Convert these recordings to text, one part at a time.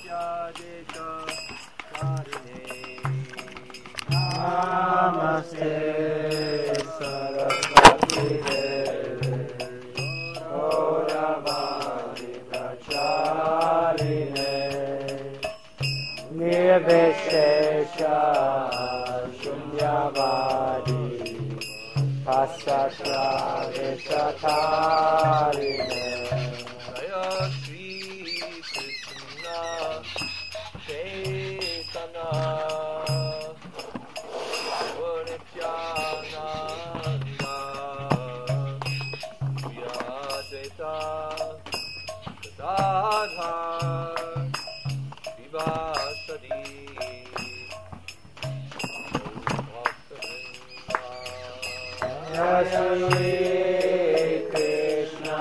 Namaste Saraswati Deve Gauravani Prachaline Nirvishesha Shunyavadi Pasasya Vishatarine Jaya Shri Krishna Chaitanya Nityananda Vyadeta Gadadhar Vivasadi Shri Krishna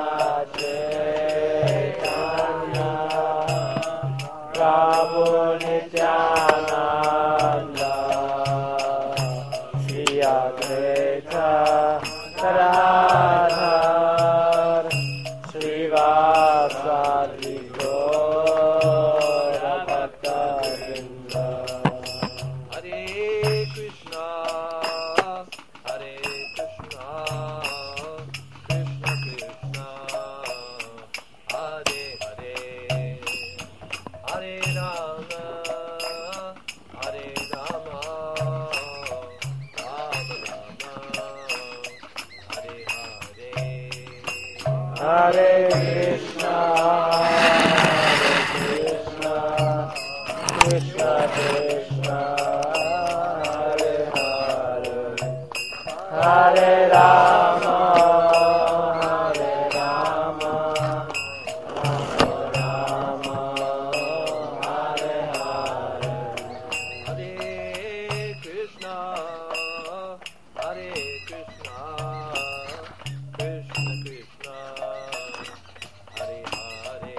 Chaitanya Prabhu Nityananda Shri Advaita Gadadhar Srivasadi Gaura Bhaktavrinda Hare Krishna Hare Krishna Krishna Krishna Hare Hare Hare Rama Hare Rama Rama Rama Hare Hare Hare Krishna Krishna Krishna Hare Hare Hare Rama Hare Rama Rama Hare Hare Hare Krishna Hare Krishna Krishna Krishna Hare Hare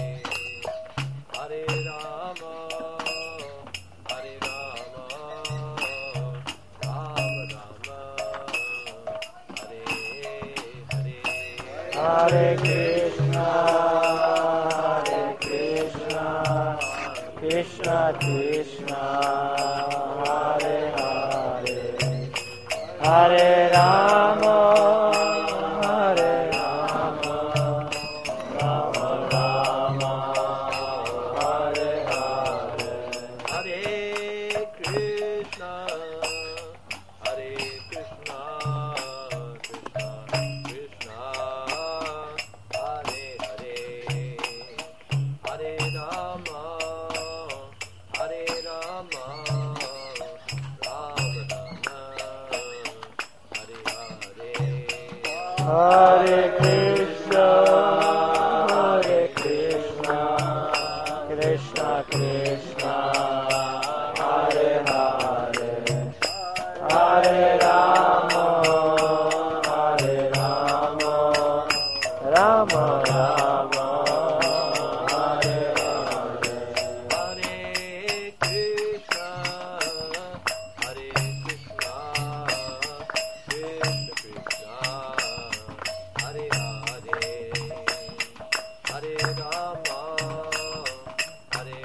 Hare Rama Hare Rama Rama Rama Hare Hare Hare Krishna Krishna Krishna Hare Hare Hare Rama Hare Rama Rama Rama Hare Hare Hare Krishna Hare Krishna Krishna Krishna Hare Hare Hare Rama Hare Rama Rama Rama Hare Hare Hare Krishna Krishna Krishna Hare Hare Hare Rama Rama Rama Hare Hare Hare Krishna Krishna Krishna Hare Hare Hare Rama Rama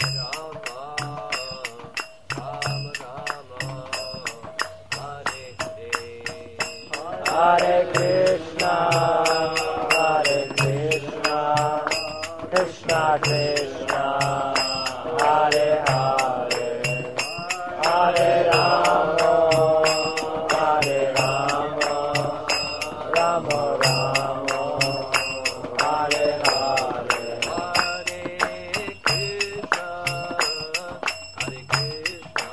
Rama Hare Hare Hare Krishna Krishna Krishna Hare Hare Hare Rama Rama Rama Hare Hare Hare Krishna Krishna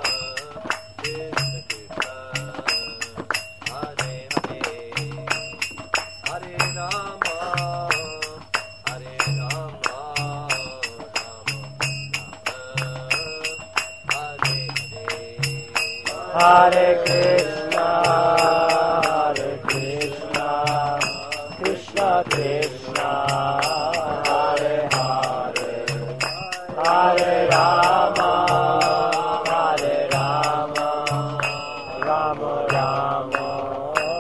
Krishna Hare Hare Hare Rama Hare Krishna Krishna Krishna Hare Hare Hare Rama Rama Rama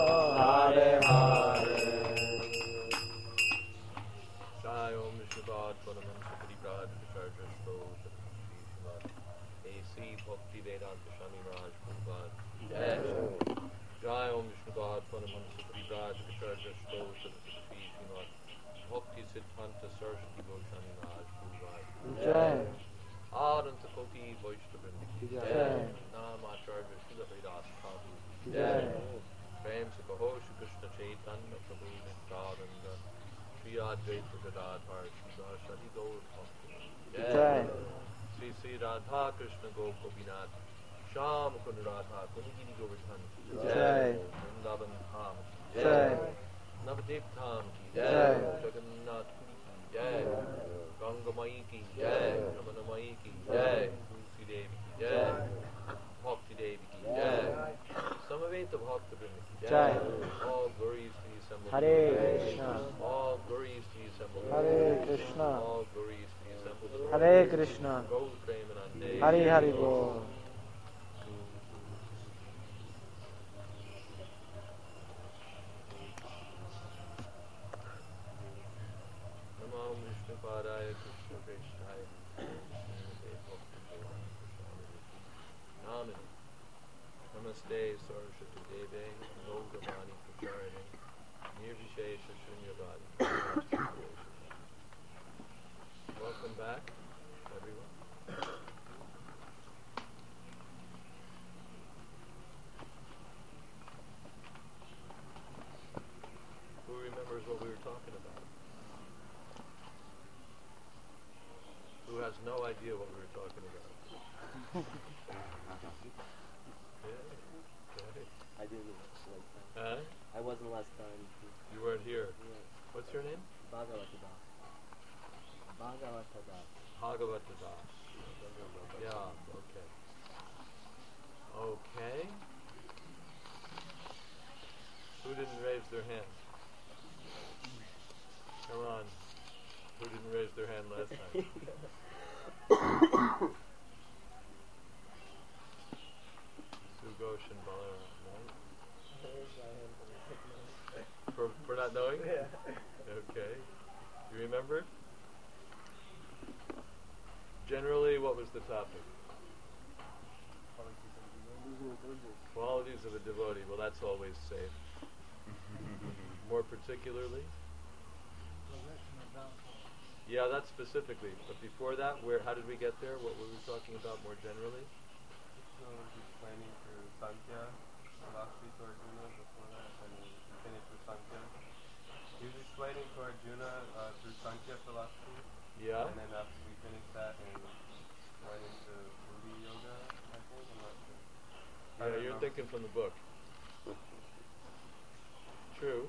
Hare Hare Jai Om Vishnu Panamansa Paribraj Charja Sto Shrimad A.C. Bhakti Vedanta Swami Maharaj Prabhupada Jai Om Vishnu God Panamansa Paribraj Charja Sto Shrimad Bhakti Siddhanta Saraswati Goswami Maharaj Prabhupada Jai. Adanta Koti Vaishnavindi Jai. Nam Acharya Srila Haridas Prabhu Jai. Prem Se Kaho Shri Krishna Chaitanya Prabhu Nityananda Shri Advaita Gadadhar Shiva Shadi Gaur Bhakti Jai. Sri Sri Radha Krishna Gopinath Sham Kund Radha Kunigini Govardhan Jai. Vrindavan Dham Jai. Navadip Dham Ki Jai. Jagannath Puri Ki Jai Ganga Mai Ki Jai Ramana Mai Ki Jai Tulsi Devi Ki Jai Bhakti Devi Ki Jai Samaveta Bhakta Vrinda Ki Jai. All glories to the assembled Hare Krishna. All glories to the assembled Hare Krishna. All glories to the assembled Hare Krishna. Gaur Premanande Hari Hari Bol. Namam Vishnu Padaya Krishna Krishnaya Namaste Bhakti Vedanta Swami Namini Namaste Saraswati Deve Gauravani Pracharine Nirvishesha Shunyavadi. Welcome back, everyone. Who remembers what we were talking about? Who has no idea what we were talking about? I didn't like that. Huh? I wasn't last time. You weren't here. Yeah. What's your name? Bhagavata Das. Bhagavata Das. Yeah, okay. Okay. Who didn't raise their hand? Come on. Who didn't raise their hand last time? Sughosh and Balaram, right? For not knowing? Yeah. Okay. You remember? Generally, what was the topic? Qualities of a devotee. Well, that's always safe. More particularly? Yeah, that's specifically. But before that, how did we get there? What were we talking about more generally? So explaining through Sankhya, philosophy to Arjuna before that, and we finished with Sankhya. He was explaining to Arjuna through Sankhya philosophy, Yeah. and then after we finished that and went into Buddhi Yoga, I think, I'm not sure. I Yeah, don't you're know. thinking from the book. True.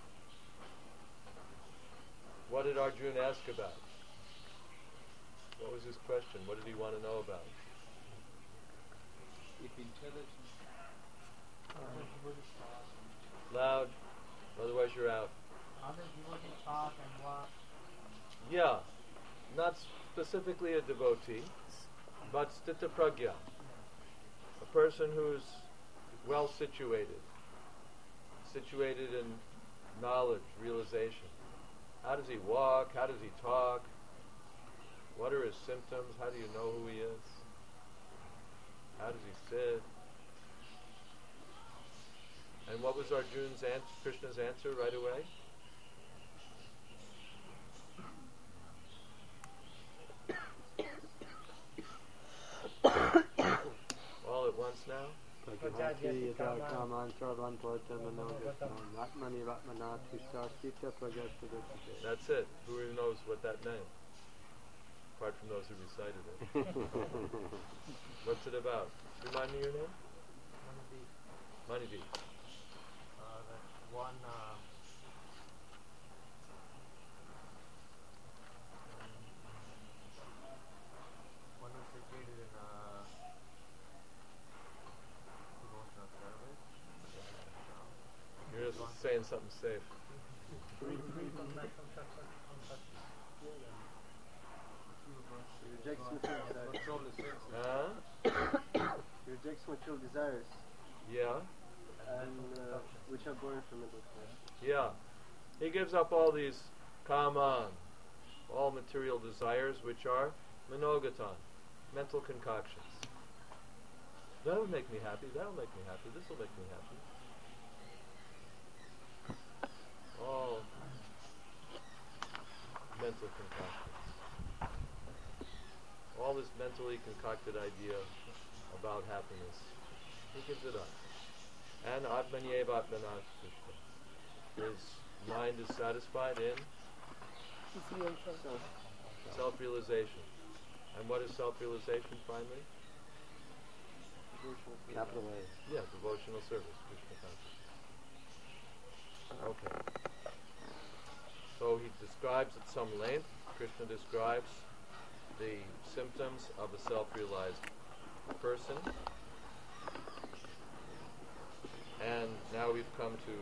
What did Arjuna ask about? What was his question? What did he want to know about? If intelligence Loud, otherwise you're out. Other people can talk and walk. Yeah, not specifically a devotee, but sthita pragya, a person who's well situated in knowledge, realization. How does he walk? How does he talk? What are his symptoms? How do you know who he is? How does he sit? And what was Arjuna's answer, Krishna's answer right away? All at once now? That's it. Who knows what that meant? Apart from those who recited it. What's it about? Remind me your name? Manideep. That one. One was situated in devotional service. You're just saying something safe. He rejects material desires. Huh? He rejects material desires, Yeah. and which are born from it. Yeah. He gives up all these, come on, all material desires, which are manogatan, mental concoctions. That'll make me happy, that'll make me happy, this'll make me happy. All mental concoctions. All this mentally concocted idea about happiness, he gives it up. And Atmanyeva Atmanat Krishna. His mind is satisfied in self-realization. And what is self-realization finally? Capital A. Yeah, devotional service, Krishna consciousness. Okay. So he describes at some length, Krishna describes the symptoms of a self-realized person. And now we've come to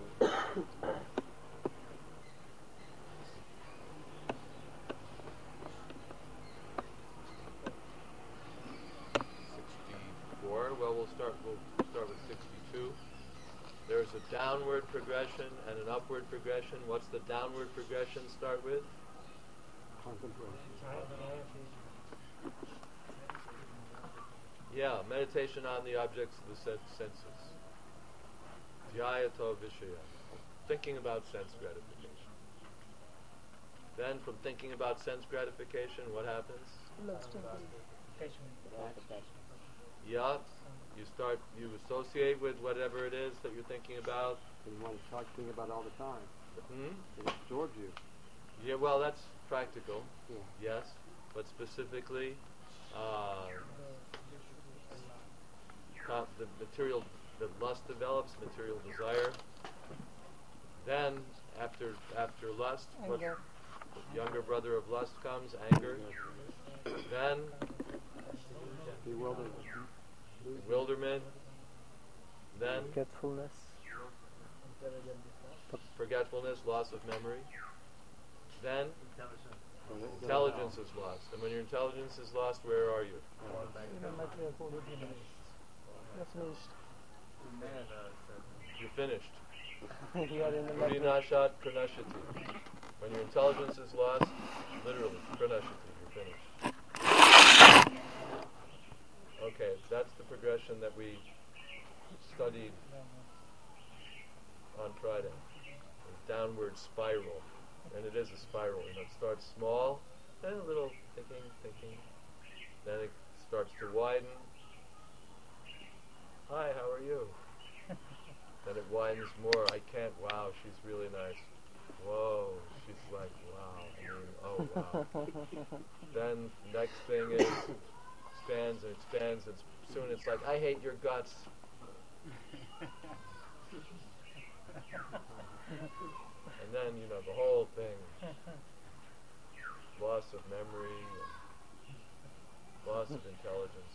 64. Well, we'll start with 62. There's a downward progression and an upward progression. What's the downward progression start with? Contemplation. Yeah, meditation on the objects of the senses. Dhyayato Vishaya. Thinking about sense gratification. Then from thinking about sense gratification, what happens? Yeah, you associate with whatever it is that you're thinking about. And you want to start thinking about it all the time. Hmm? It absorbs you. Yeah, well, that's practical. Yeah. Yes, but specifically, the material, the lust develops, material desire. Then, after lust, what, the younger brother of lust comes, anger. Then, bewilderment. Then, forgetfulness, loss of memory. Then, intelligence is lost. And when your intelligence is lost, where are you? You're finished. Prinashat pranashati. When your intelligence is lost, literally, pranashati, you're finished. Okay, that's the progression that we studied on Friday. The downward spiral. And it is a spiral. You know, it starts small, then a little thinking. Then it starts to widen. Hi, how are you? Then it widens more. I can't. Wow, she's really nice. Whoa, she's like, wow. I mean, oh wow. Then next thing is expands and expands, and soon it's like, I hate your guts. And then, you know, the whole thing, loss of memory, loss of intelligence.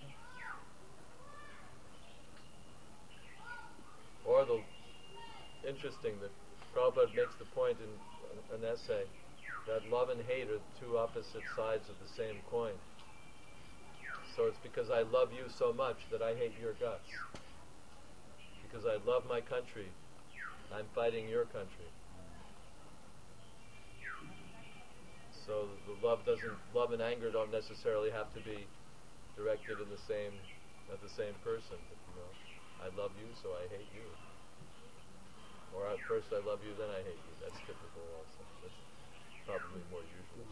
Or interesting that Prabhupada makes the point in an essay that love and hate are two opposite sides of the same coin. So it's because I love you so much that I hate your guts. Because I love my country, I'm fighting your country. So the love and anger don't necessarily have to be directed at the same person. But, you know, I love you, so I hate you. Or at first I love you, then I hate you. That's typical also. That's probably more usual.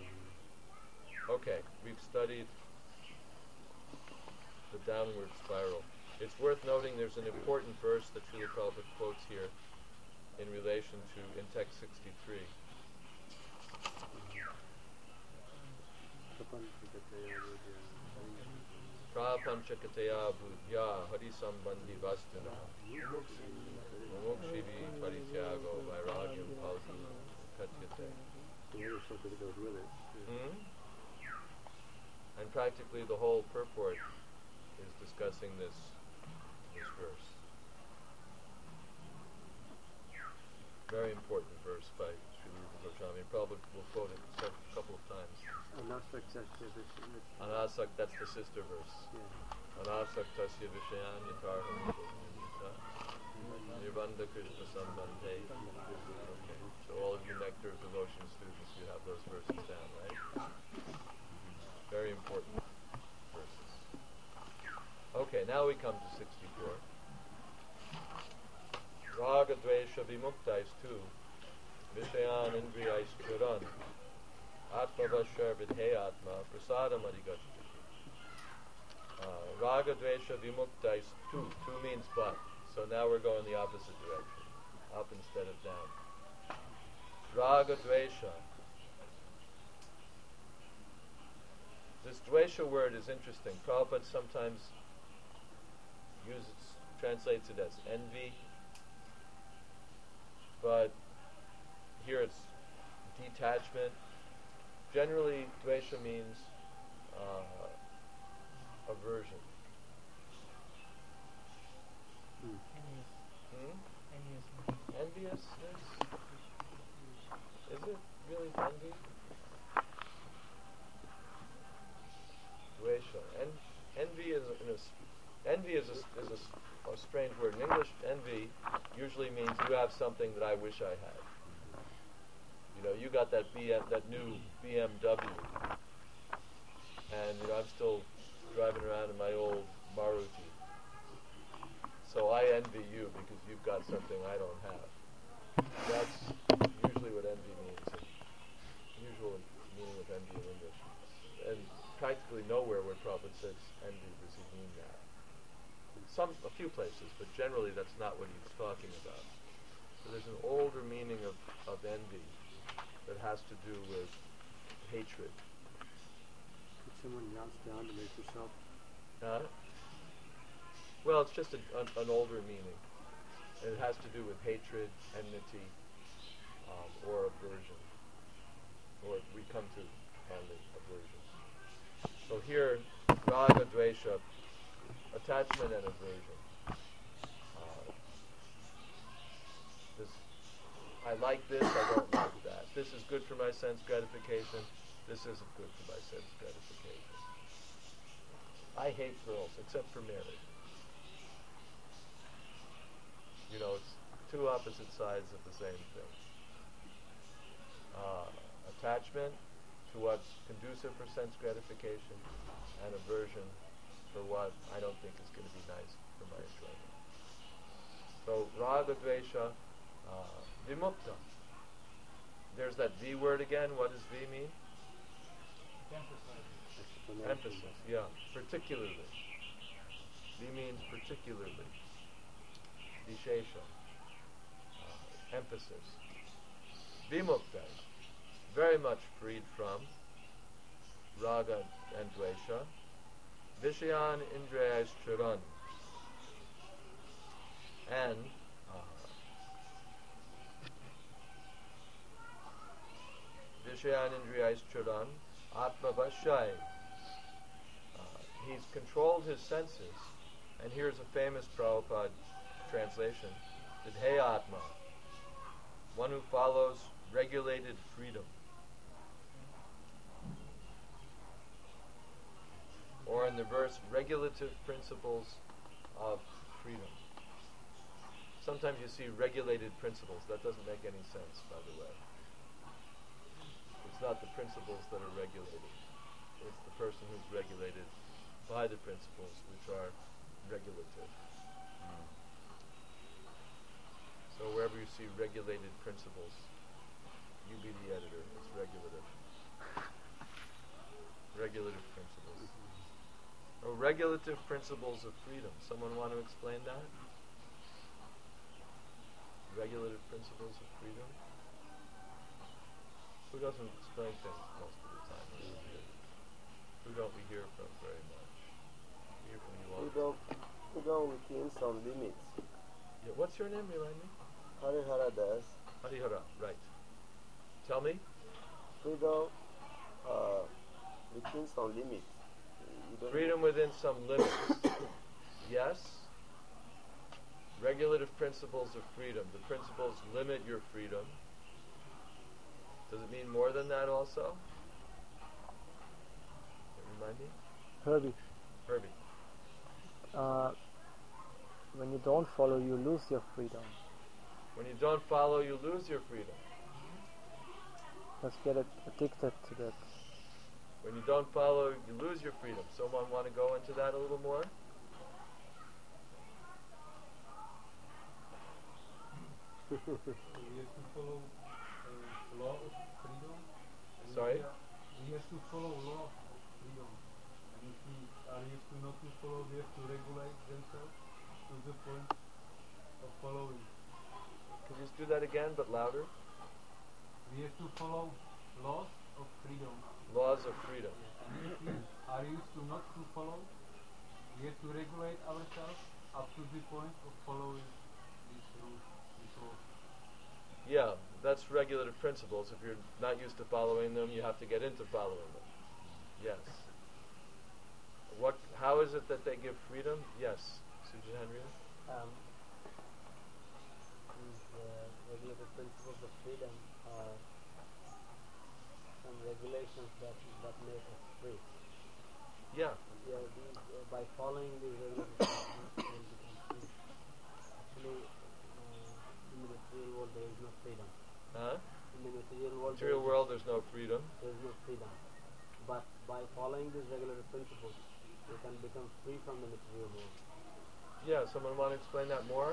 Okay, we've studied the downward spiral. It's worth noting there's an important verse that Srila Prabhupada quotes here in relation to, in text 63. Prapanchakataya budhya harisambandhi vastuna mumukshivi parityago vairagyam bhavati katyate. And practically the whole purport is discussing this verse. Very important verse by Srila Goswami. Probably we'll quote it a couple of times. Anasak, that's the sister verse. Anasaktasya vishayan yatarham. Nirvanda Krishna Sambandhe. Okay. So all of you Nectar of Devotion students, you have those verses down, right? Very important verses. Okay, now we come to 64. Raga Dvesha Vimuktais tu, Vishayan Indriyais Churan, Atma Vashar Vidhe Atma, Prasadam Adhigachati. Raga Dvesha Vimuktais tu. Tu means but. So now we're going the opposite direction. Up instead of down. Raga Dvesha. This Dvesha word is interesting. Prabhupada sometimes translates it as envy. But here it's detachment. Generally, Dvesha means aversion. Enviousness? Is it really envy? Dvesha. Envy is a strange word. In English, envy usually means you have something that I wish I had. You know, you got that new BMW, and I'm still driving around in my old Maruti. So I envy you because you've got something I don't have. That's usually what envy means. Usual meaning of envy in English. And practically nowhere where Prabhupada says envy does he mean that. A few places, but generally that's not what he's talking about. So there's an older meaning of envy that has to do with hatred. Put someone else down to make yourself. Well, it's just an older meaning. And it has to do with hatred, enmity, or aversion. Or we come to only aversion. So here, raga, dvesha, attachment and aversion. I like this, I don't like that. This is good for my sense gratification. This isn't good for my sense gratification. I hate girls, except for Mary. You know, it's two opposite sides of the same thing. Attachment to what's conducive for sense gratification, and aversion for what I don't think is going to be nice for my enjoyment. So, raga, dvesha, vimukta. There's that V word again. What does V mean? Emphasis, yeah. Particularly. V means particularly. Vishesha. Emphasis. Vimukta. Very much freed from raga and dvesha. Vishayan indriyais churan. And Vishayan indriyais churan. Atma vashai. He's controlled his senses. And here's a famous Prabhupada translation. Vidhe Atma. One who follows regulated freedom. Or in the verse, regulative principles of freedom. Sometimes you see regulated principles. That doesn't make any sense, by the way. It's not the principles that are regulated. It's the person who's regulated by the principles which are regulative. So wherever you see regulated principles, you be the editor. It's regulative. Regulative principles. Or regulative principles of freedom. Someone want to explain that? Regulative principles of freedom? Who doesn't explain things most of the time? Who don't we hear from very much? We hear from you all. Freedom within some limits. Yeah, what's your name? Remind me? Harihara Das. Harihara, right. Tell me. Freedom within some limits. Freedom within some limits. Yes. Regulative principles of freedom. The principles limit your freedom. Does it mean more than that also? Can you remind me? Herbie. Herbie. When you don't follow, you lose your freedom. When you don't follow, you lose your freedom. Let's get addicted to that. When you don't follow, you lose your freedom. Someone want to go into that a little more? We have to follow law of freedom. Sorry? We have to follow law of freedom. And if we are used to not to follow, we have to regulate themselves to the point of following. Could you just do that again, but louder? We have to follow laws of freedom. Laws of freedom. And if we are used to not to follow, we have to regulate ourselves up to the point of following these rules, these laws. Yeah, that's regulative principles. If you're not used to following them, you have to get into following them. Yes. How is it that they give freedom? Yes. Sujan Henry? These regulative principles of freedom are some regulations that make us free. Yeah. Yeah, these, by following these regulative principles, we become free. Actually, in the material world there is no freedom. Huh? In the material world, Material world, there's no freedom. there is no freedom. But by following these regulative principles, we can become free from the material world. Yeah, someone want to explain that more?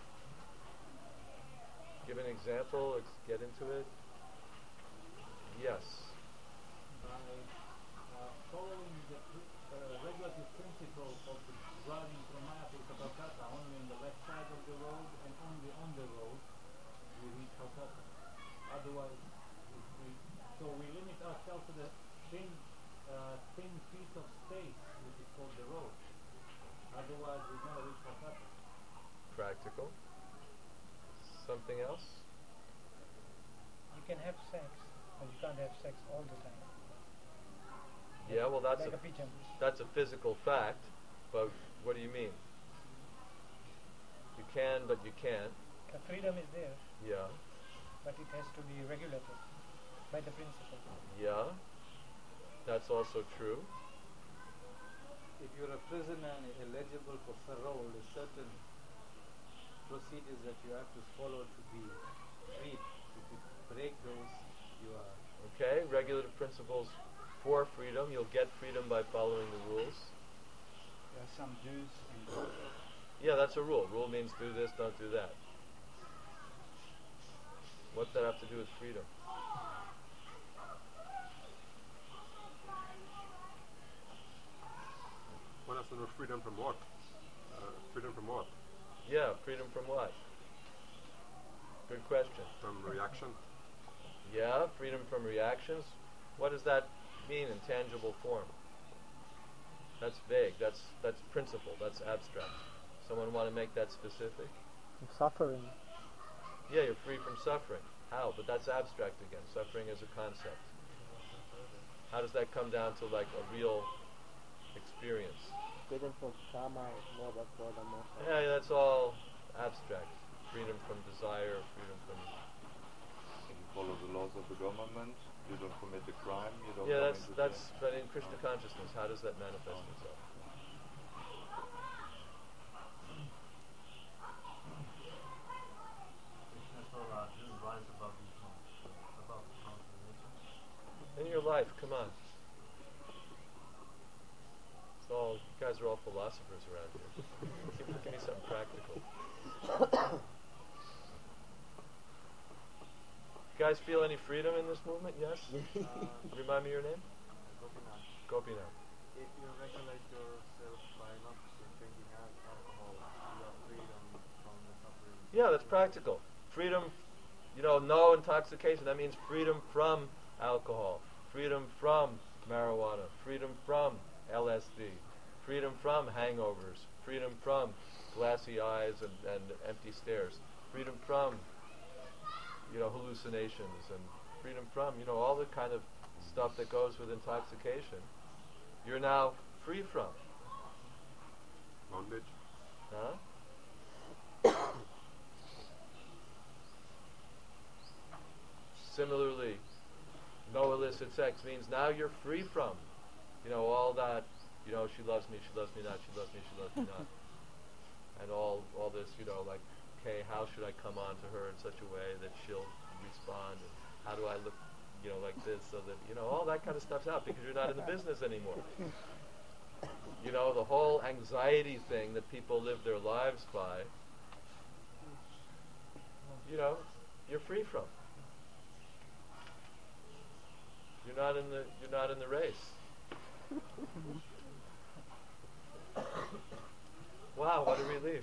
Give an example, get into it. Yes. By following the regulative principle of driving from Maya to Calcutta only on the left side of the road and only on the road, we reach Calcutta. Otherwise, we limit ourselves to the thin piece of space which is called the road. Otherwise, we never reach Calcutta. Practical. Something else? You can have sex, but you can't have sex all the time. Yeah, well that's Like a pigeon. that's a physical fact, but what do you mean? You can, but you can't. The freedom is there, Yeah. but it has to be regulated by the principle. Yeah. That's also true. If you're a prisoner and eligible for parole, there's certain procedures that you have to follow to be freed. If you break those, you are... Okay, regulative principles for freedom. You'll get freedom by following the rules. There are some do's and don'ts. Yeah, that's a rule. Rule means do this, don't do that. What's that have to do with freedom? One has to know freedom from what? Freedom from what? Yeah, freedom from what? Good question. From reaction? Yeah, freedom from reactions. What does that mean in tangible form? That's vague. That's principle. That's abstract. Someone want to make that specific? From suffering. Yeah, you're free from suffering. How? But that's abstract again. Suffering is a concept. How does that come down to like a real experience? Freedom from karma, moda, moda, moda. Yeah, that's all abstract. Freedom from desire, freedom from... You follow the laws of the government, you don't commit a crime, you don't Yeah, come into that's but in Krishna consciousness, how does that manifest itself? In your life, come on. It's all, you guys are all philosophers around here. Give me something practical. You guys feel any freedom in this movement? Yes? Remind me your name? Gopinath. Gopinath. If you regulate yourself by not drinking alcohol, you are freedom from the suffering. Yeah, that's practical. Freedom, no intoxication. That means freedom from alcohol, freedom from marijuana, freedom from LSD, freedom from hangovers, freedom from glassy eyes and empty stares, freedom from, hallucinations, and freedom from, all the kind of stuff that goes with intoxication. You're now free from. Bondage? Huh? Similarly, no illicit sex means now you're free from, all that, she loves me not, she loves me not. and all this, like, okay, how should I come on to her in such a way that she'll respond, and how do I look, like this, so that, all that kind of stuff's out because you're not in the business anymore. The whole anxiety thing that people live their lives by, you're free from. You're not in the race. Wow, what a relief.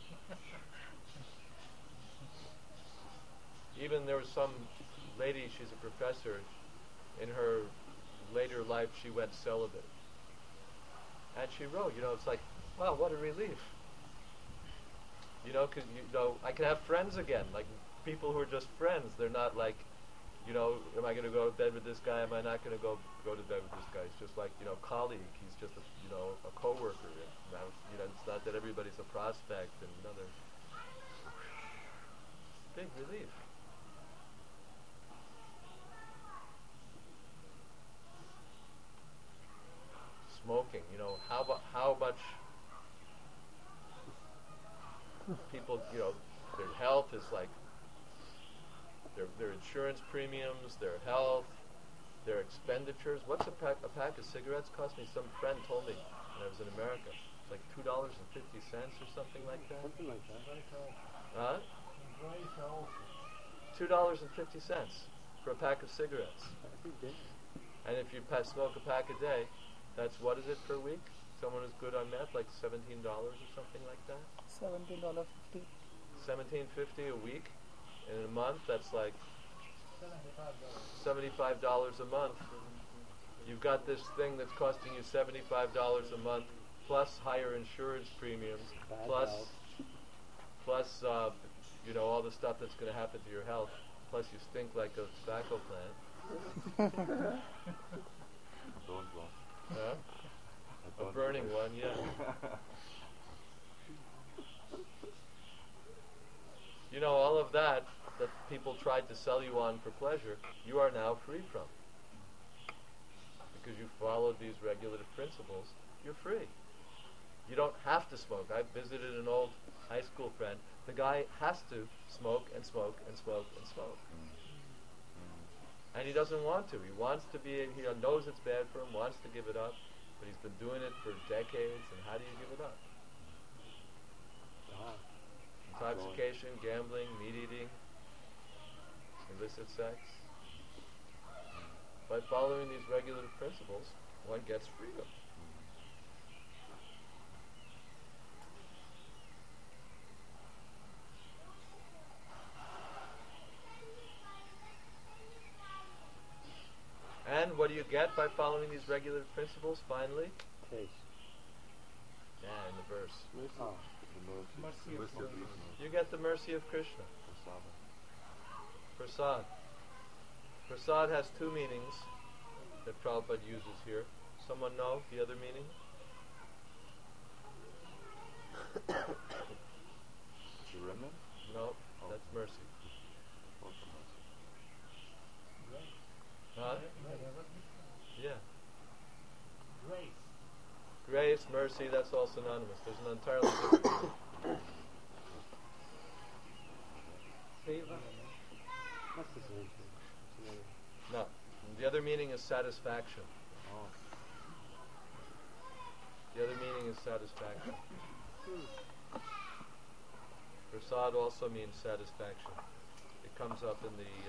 Even there was some lady, she's a professor, in her later life she went celibate. And she wrote, it's like, wow, what a relief. Because, I can have friends again, like people who are just friends. They're not like, am I going to go to bed with this guy? Am I not going to go to bed with this guy? It's just like, colleague. He's just a co-worker. It's not that everybody's a prospect, and there's big relief. Smoking, how much people, their health is like their insurance premiums, their health, their expenditures. What's a pack of cigarettes cost me? Some friend told me when I was in America. It's like $2.50 or something like that. Something like that. Huh? $2.50 for a pack of cigarettes. And if you smoke a pack a day, that's, what is it per week? Someone who's good on math, like $17 or something like that? $17.50. $17.50 a week. In a month, that's like $75 a month. You've got this thing that's costing you $75 a month, plus higher insurance premiums, plus all the stuff that's going to happen to your health, plus you stink like a tobacco plant. Don't go. Huh? I A don't burning go. one, yeah. All of that people tried to sell you on for pleasure, you are now free from. Because you followed these regulative principles, you're free. You don't have to smoke. I visited an old high school friend. The guy has to smoke and smoke and smoke and smoke. And he doesn't want to. He wants to he knows it's bad for him, wants to give it up, but he's been doing it for decades, and how do you give it up? Intoxication, gambling, meat eating, illicit sex. By following these regulative principles, one gets freedom. And what do you get by following these regulative principles, finally? Taste. Yeah, in the verse. Oh. The mercy of Krishna. You get the mercy of Krishna. Prasad. Prasad has two meanings that Prabhupada uses here. Someone know the other meaning? Remnant? No, that's mercy. Also mercy. Huh? Yeah. Grace. Grace, mercy, that's all synonymous. There's an entirely different meaning. Favor. That's the same thing. No. The other meaning is satisfaction. Oh. The other meaning is satisfaction. Prasad also means satisfaction. It comes up in the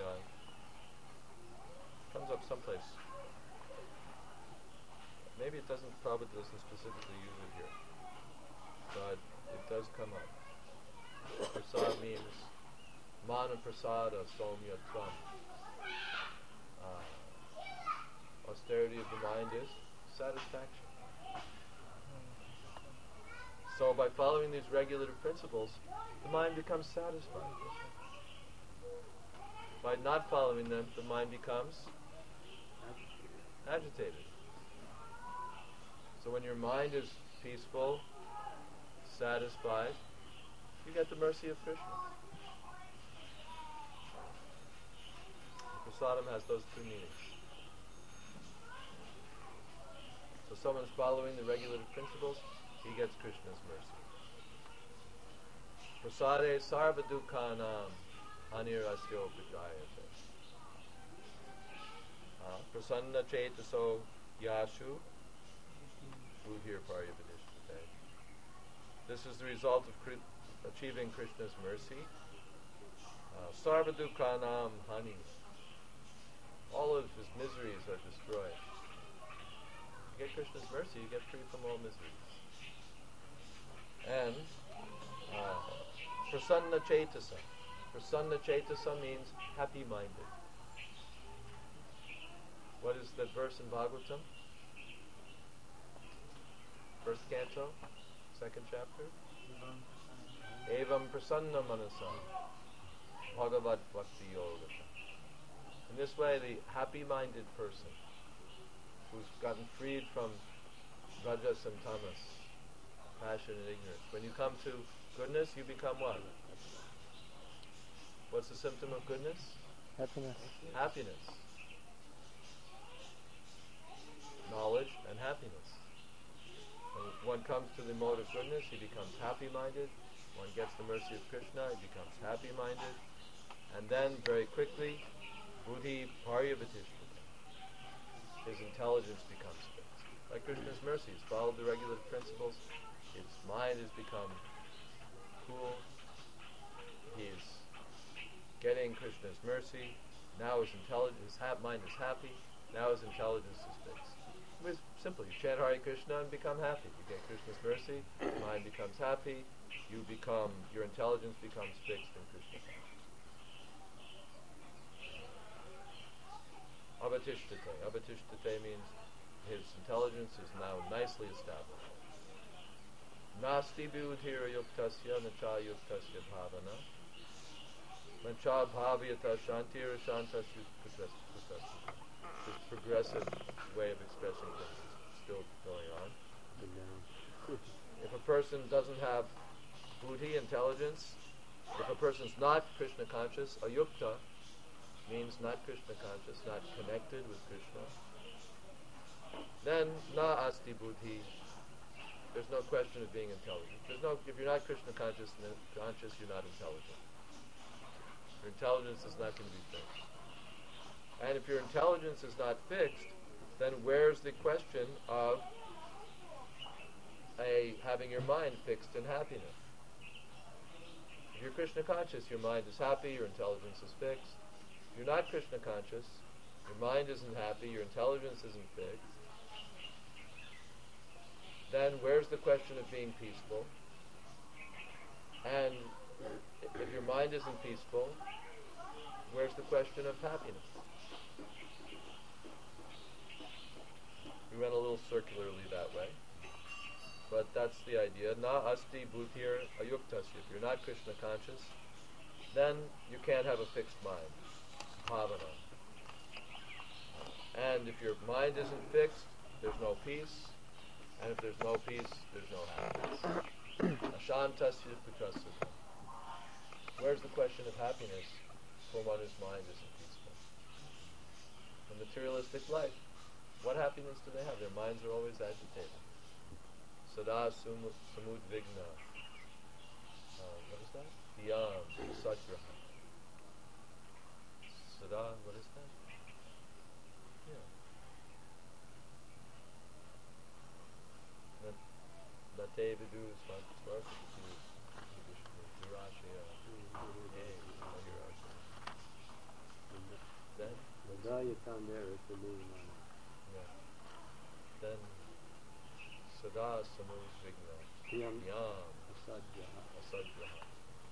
comes up someplace. Maybe it doesn't. Prabhupada doesn't specifically use it here, but it does come up. Prasad means mana prasada somya tvam. Austerity of the mind is satisfaction. So by following these regulative principles, the mind becomes satisfied. By not following them, the mind becomes agitated. So when your mind is peaceful, satisfied, you get the mercy of Krishna. Prasadam has those two meanings. So someone's following the regulative principles, he gets Krishna's mercy. Prasade sarva dukhanam anirasyo pujayate. Prasanna chetaso yashu budhir paryapadishtate. This is the result of achieving Krishna's mercy. Sarva dukhanam hani. All of his miseries are destroyed. You get Krishna's mercy, you get free from all miseries. And prasanna cetasa. Prasanna cetasa means happy-minded. What is that verse in Bhagavatam? First canto, second chapter. Evam prasanna manasa bhagavad bhakti yogata. In this way, the happy-minded person who's gotten freed from rajas and tamas, passion and ignorance. When you come to goodness, you become what? What's the symptom of goodness? Happiness. Happiness. Knowledge and happiness. When one comes to the mode of goodness, he becomes happy-minded. One gets the mercy of Krishna, he becomes happy-minded. And then, very quickly, buddhi paryavatishvata. His intelligence becomes fixed. Like Krishna's mercy, he's followed the regulative principles. His mind has become cool. He's getting Krishna's mercy. Now his mind is happy. Now his intelligence is fixed. It's simple. You chant Hare Krishna and become happy. You get Krishna's mercy. Your mind becomes happy. Your intelligence becomes fixed in Krishna. Avatishtate. Avatishtate means his intelligence is now nicely established. Nasti buddhira yuktasya nacha yuktasya bhavana nacha bhavyata shantira shantasya kutasya. This progressive way of expressing things is still going on. If a person doesn't have buddhi, intelligence, if a person's not Krishna conscious, ayukta means not Krishna conscious, not connected with Krishna, then na asti buddhi. There's no question of being intelligent. If you're not Krishna conscious, you're not intelligent. Your intelligence is not going to be fixed. And if your intelligence is not fixed, then where's the question of having your mind fixed in happiness? If you're Krishna conscious, your mind is happy, your intelligence is fixed. If you're not Krishna conscious, your mind isn't happy, your intelligence isn't fixed, then where's the question of being peaceful? And if your mind isn't peaceful, where's the question of happiness? We went a little circularly that way. But that's the idea. Na asti buddhir ayuktasya. If you're not Krishna conscious, then you can't have a fixed mind. Bhavana. And if your mind isn't fixed, there's no peace. And if there's no peace, there's no happiness. Ashantasya putasya. Where's the question of happiness for one whose mind isn't peaceful? In materialistic life, what happiness do they have? Their minds are always agitated. Sada samudvigna. What is that? Dhyam sagraha. Sada, what is that? Yeah. Nate vidu smarkatu durashaya. Then? The Dayatan there is the name on it. Yeah. Then Sada samudvigna. Dhyam Dhyam asadhyaha. asadraha.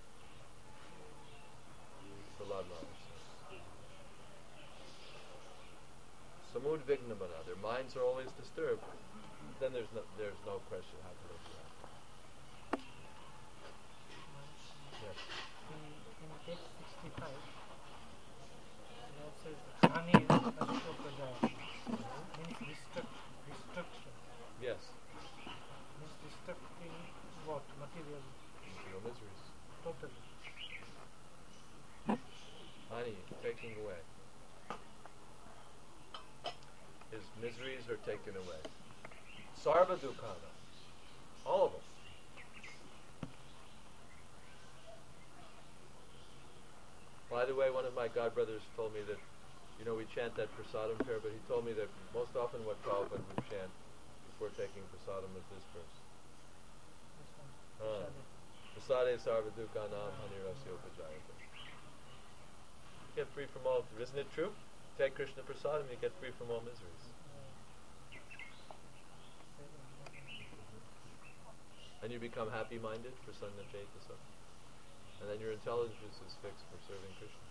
Prahlad Maharaj says. Samudvignamana. Their minds are always disturbed. Then there's no question how to live that. Yes. In text 65, it says Hani Ashokajaya means destruction. Yes. Means destructing what? Material. Material miseries. Totally. Hani, taking away. His miseries are taken away. Sarva dukkana. All of them. my godbrothers told me that, we chant that prasadam prayer, but he told me that most often what Prabhupada would chant before taking prasadam is this verse. Prasade sarva dukkanam hanirasya upajayate. You get free from all, isn't it true? Take Krishna prasadam, you get free from all miseries. And you become happy-minded for Sangha Chaitasa. And then your intelligence is fixed for serving Krishna.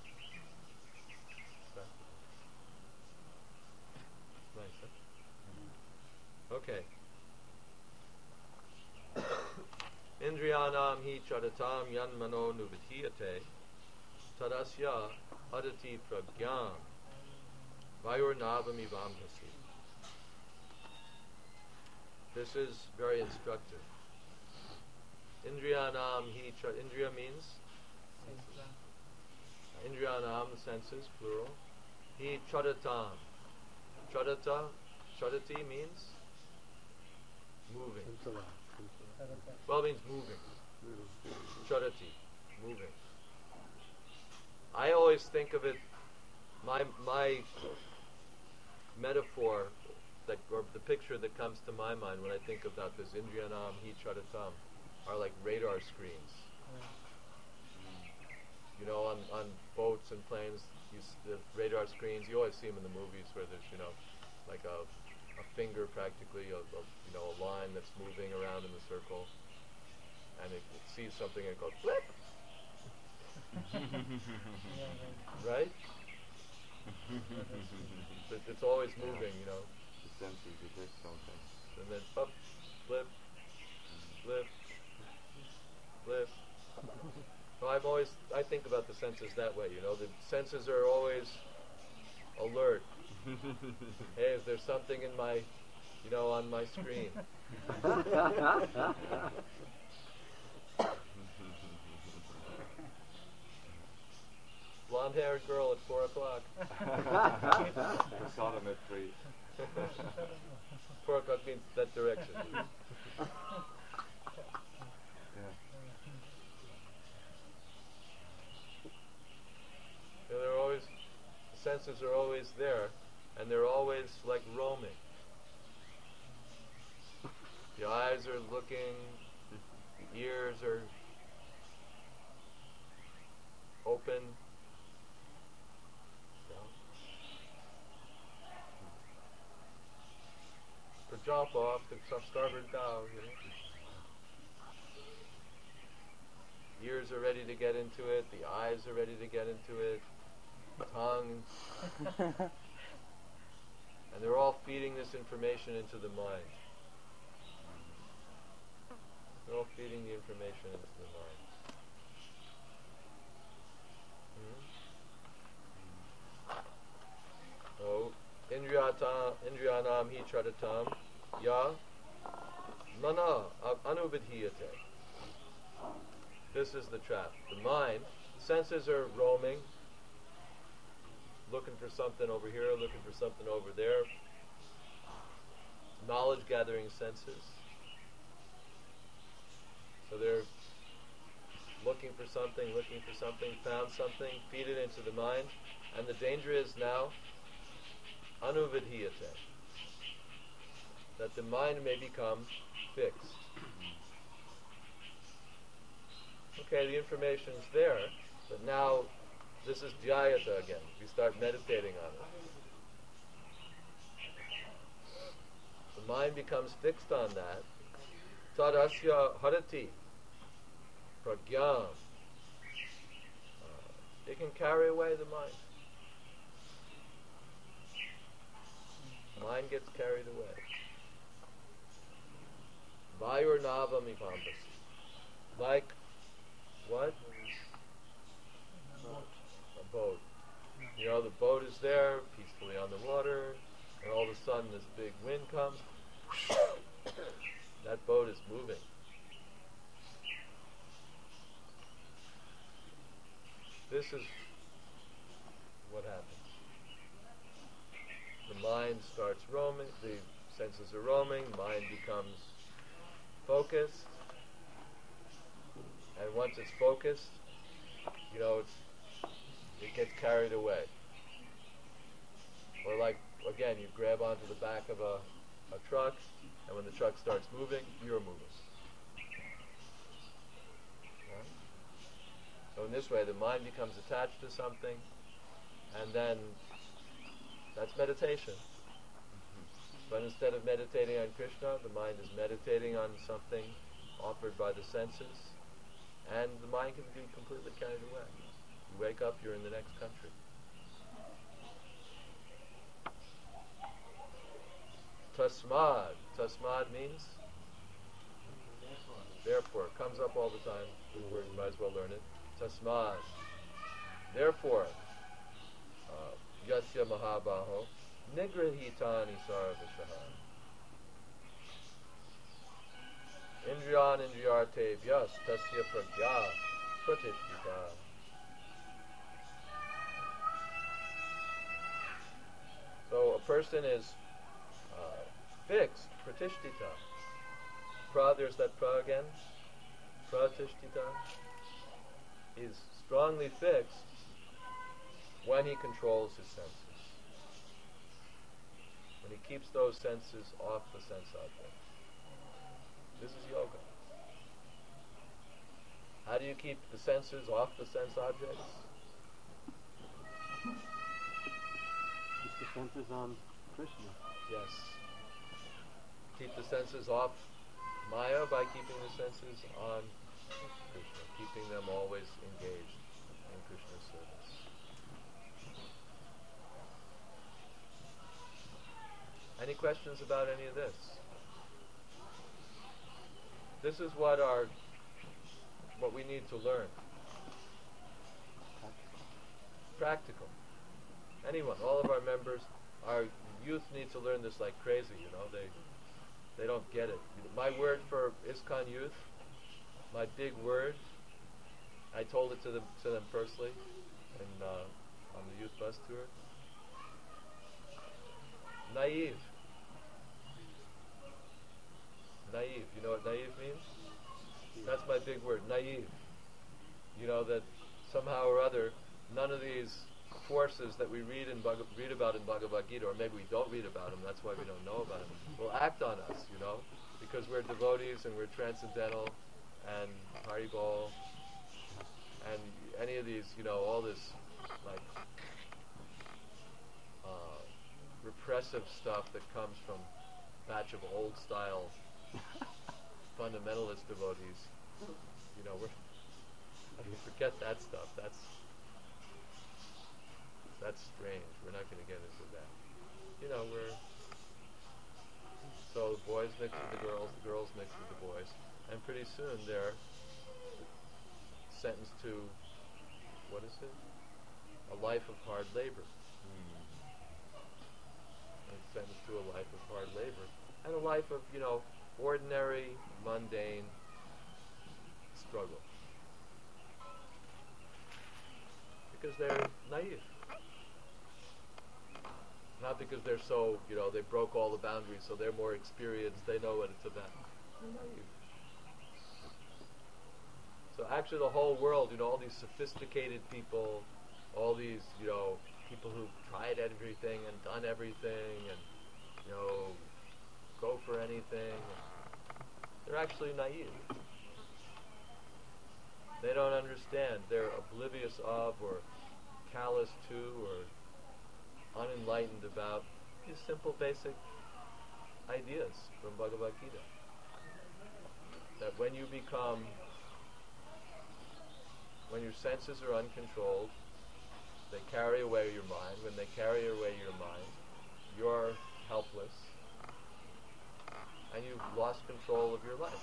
Nice, huh? Okay. Indriyanam hi chadatam yan mano nuvidhiyate tadasya adati pragyam vayurnavam ivamhasi. This is very instructive. Indriyanam hi Indriya means Indriyanam, the senses, plural. Hi chadatam. Chadati means moving. Well, it means moving. Chadati, moving. I always think of it, my metaphor, or the picture that comes to my mind when I think about this Indriyanam hi chadatam are like radar screens. On boats and planes, the radar screens, you always see them in the movies where there's, like a finger practically, a line that's moving around in the circle, and it sees something and it goes flip. Right? It's always moving, The senses detect something. And then up, flip, flip, flip. So I think about the senses that way, the senses are always alert. Hey, is there something in my, on my screen? Blonde-haired girl at 4 o'clock. Prasadam at 3. 4 o'clock means that direction. They're always, the senses are always there, and they're always like roaming. The eyes are looking, the ears are open. For jump off the starboard bow, Ears are ready to get into it, the eyes are ready to get into it, tongue. And they're all feeding this information into the mind. They're all feeding the information into the mind. So, Indriyanam hi chadatam ya mana anuvidhiyate. This is the trap. The mind, senses are roaming, looking for something over here, looking for something over there. Knowledge gathering senses. So they're looking for something, found something, feed it into the mind. And the danger is now anuvidhiyate, that the mind may become fixed. Okay, the information's there, but now this is dhyayata again. We start meditating on it. The mind becomes fixed on that. Tadasya harati pragyam. It can carry away the mind. Mind gets carried away. Vayurnavam ivambasi. Like what? A boat. The boat is there, peacefully on the water, and all of a sudden this big wind comes. That boat is moving. This is what happens. The mind starts roaming, the senses are roaming, mind becomes focused, and once it's focused, it's it gets carried away. Or like, again, you grab onto the back of a truck, and when the truck starts moving, you're moving. Right? So in this way, the mind becomes attached to something, and then that's meditation. But instead of meditating on Krishna, the mind is meditating on something offered by the senses, and the mind can be completely carried away. You wake up, you're in the next country. Tasmad. Tasmad means? Therefore. It comes up all the time. Good word, you might as well learn it. Tasmad. Therefore, Yasya Mahabaho, Nigrahitani Sarvashaha. Indriyan Indriyarte Vyas Tasya Pragya Pratishtita. So a person is fixed, pratishtita. There's that pra again. Pratishtita. He's strongly fixed when he controls his senses. When he keeps those senses off the sense object. This is yoga. How do you keep the senses off the sense objects? Keep the senses on Krishna. Yes. Keep the senses off Maya by keeping the senses on Krishna, keeping them always engaged in Krishna's service. Any questions about any of this? This is what we need to learn. Practical. Anyone, all of our members, our youth need to learn this like crazy, you know. They don't get it. My word for ISKCON youth, my big word, I told it to them personally on the youth bus tour. Naive. Naive. You know what naive means? That's my big word, naive. You know, that somehow or other, none of these forces that we read about in Bhagavad Gita, or maybe we don't read about them, that's why we don't know about them, will act on us, you know, because we're devotees and we're transcendental and Haribol and any of these, you know, all this like repressive stuff that comes from a batch of old style fundamentalist devotees, you know, we forget that stuff. That's strange. We're not going to get into that. You know, so the boys mix with the girls mix with the boys, and pretty soon they're sentenced to, what is it? A life of hard labor. And sentenced to a life of hard labor. And a life of, you know, ordinary, mundane struggle. Because they're naive. Not because they're so, you know, they broke all the boundaries, so they're more experienced, they know what it's about. They're naive. So actually the whole world, you know, all these sophisticated people, all these, you know, people who've tried everything and done everything and, you know, go for anything, they're actually naive. They don't understand. They're oblivious of or callous to or unenlightened about these simple basic ideas from Bhagavad Gita. That when your senses are uncontrolled, they carry away your mind. When they carry away your mind, you're helpless and you've lost control of your life.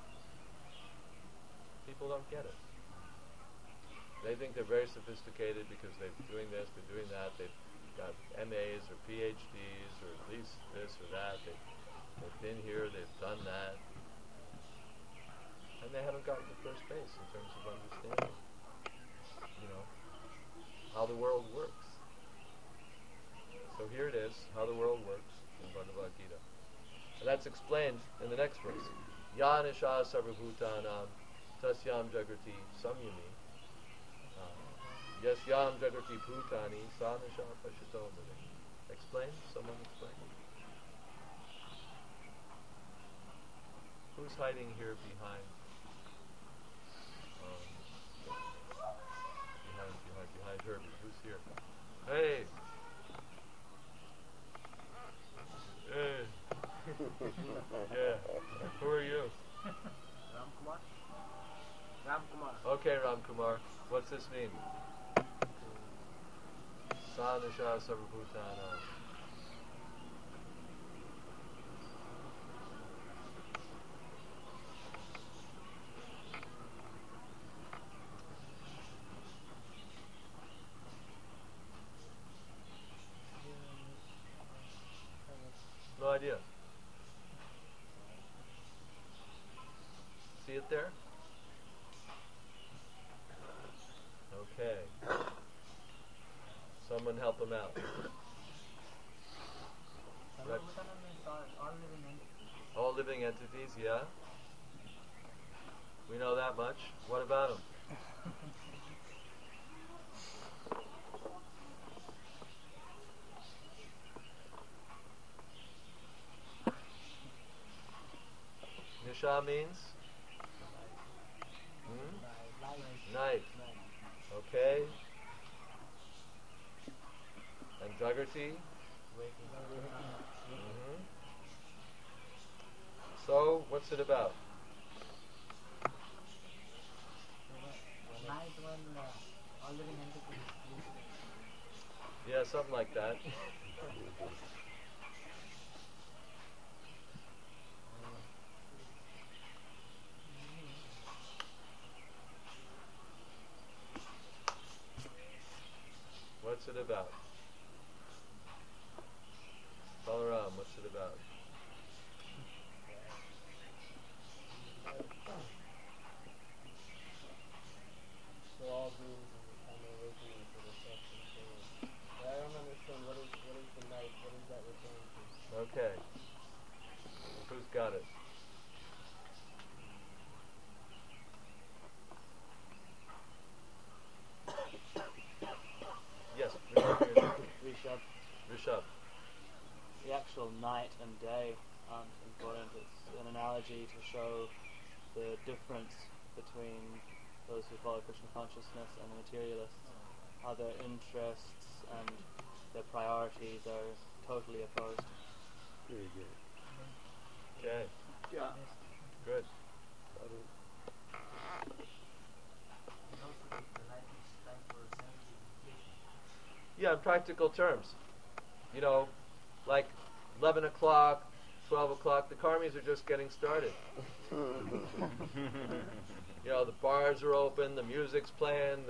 People don't get it. They think they're very sophisticated because they're doing this, they're doing that, they've got MAs or PhDs or at least this or that, they've been here, they've done that, and they haven't gotten to first base in terms of understanding, you know, how the world works. So here it is, how the world works in Bhagavad Gita. And that's explained in the next verse. Ya nisha sarvabhutanam tasyam jagrati samyami Yasyam Jagrati Bhutani Sanasha Pashitomani. Explain? Someone explain? Who's hiding here behind? Behind Herbie. Who's here? Hey! Hey! Yeah. Who are you? Ram Kumar. Ram Kumar. Okay, Ram Kumar. What's this mean? Sanasha Sarvabhutana. No idea. See it there? Okay. Someone help him out. Right. All living entities, yeah. We know that much. What about them? Nisha means? Night. Okay. And Jagrati? Mm-hmm. So, what's it about? Night when all living entities sleep. Yeah, something like that. What's it about? Balaram, what's it about? So all beings are kind of awakening to the suffering soul. But I don't understand what is the night, what is that referring to? Okay. Who's got it? Yes, Rishabh. Rishabh. The actual night and day aren't important. It's an analogy to show the difference between those who follow Krishna consciousness and the materialists, how their interests and their priorities are totally opposed. Very good. Okay. Yeah. Good. Yeah, in practical terms. You know, like 11 o'clock, 12 o'clock, the karmis are just getting started. You know, the bars are open, the music's playing,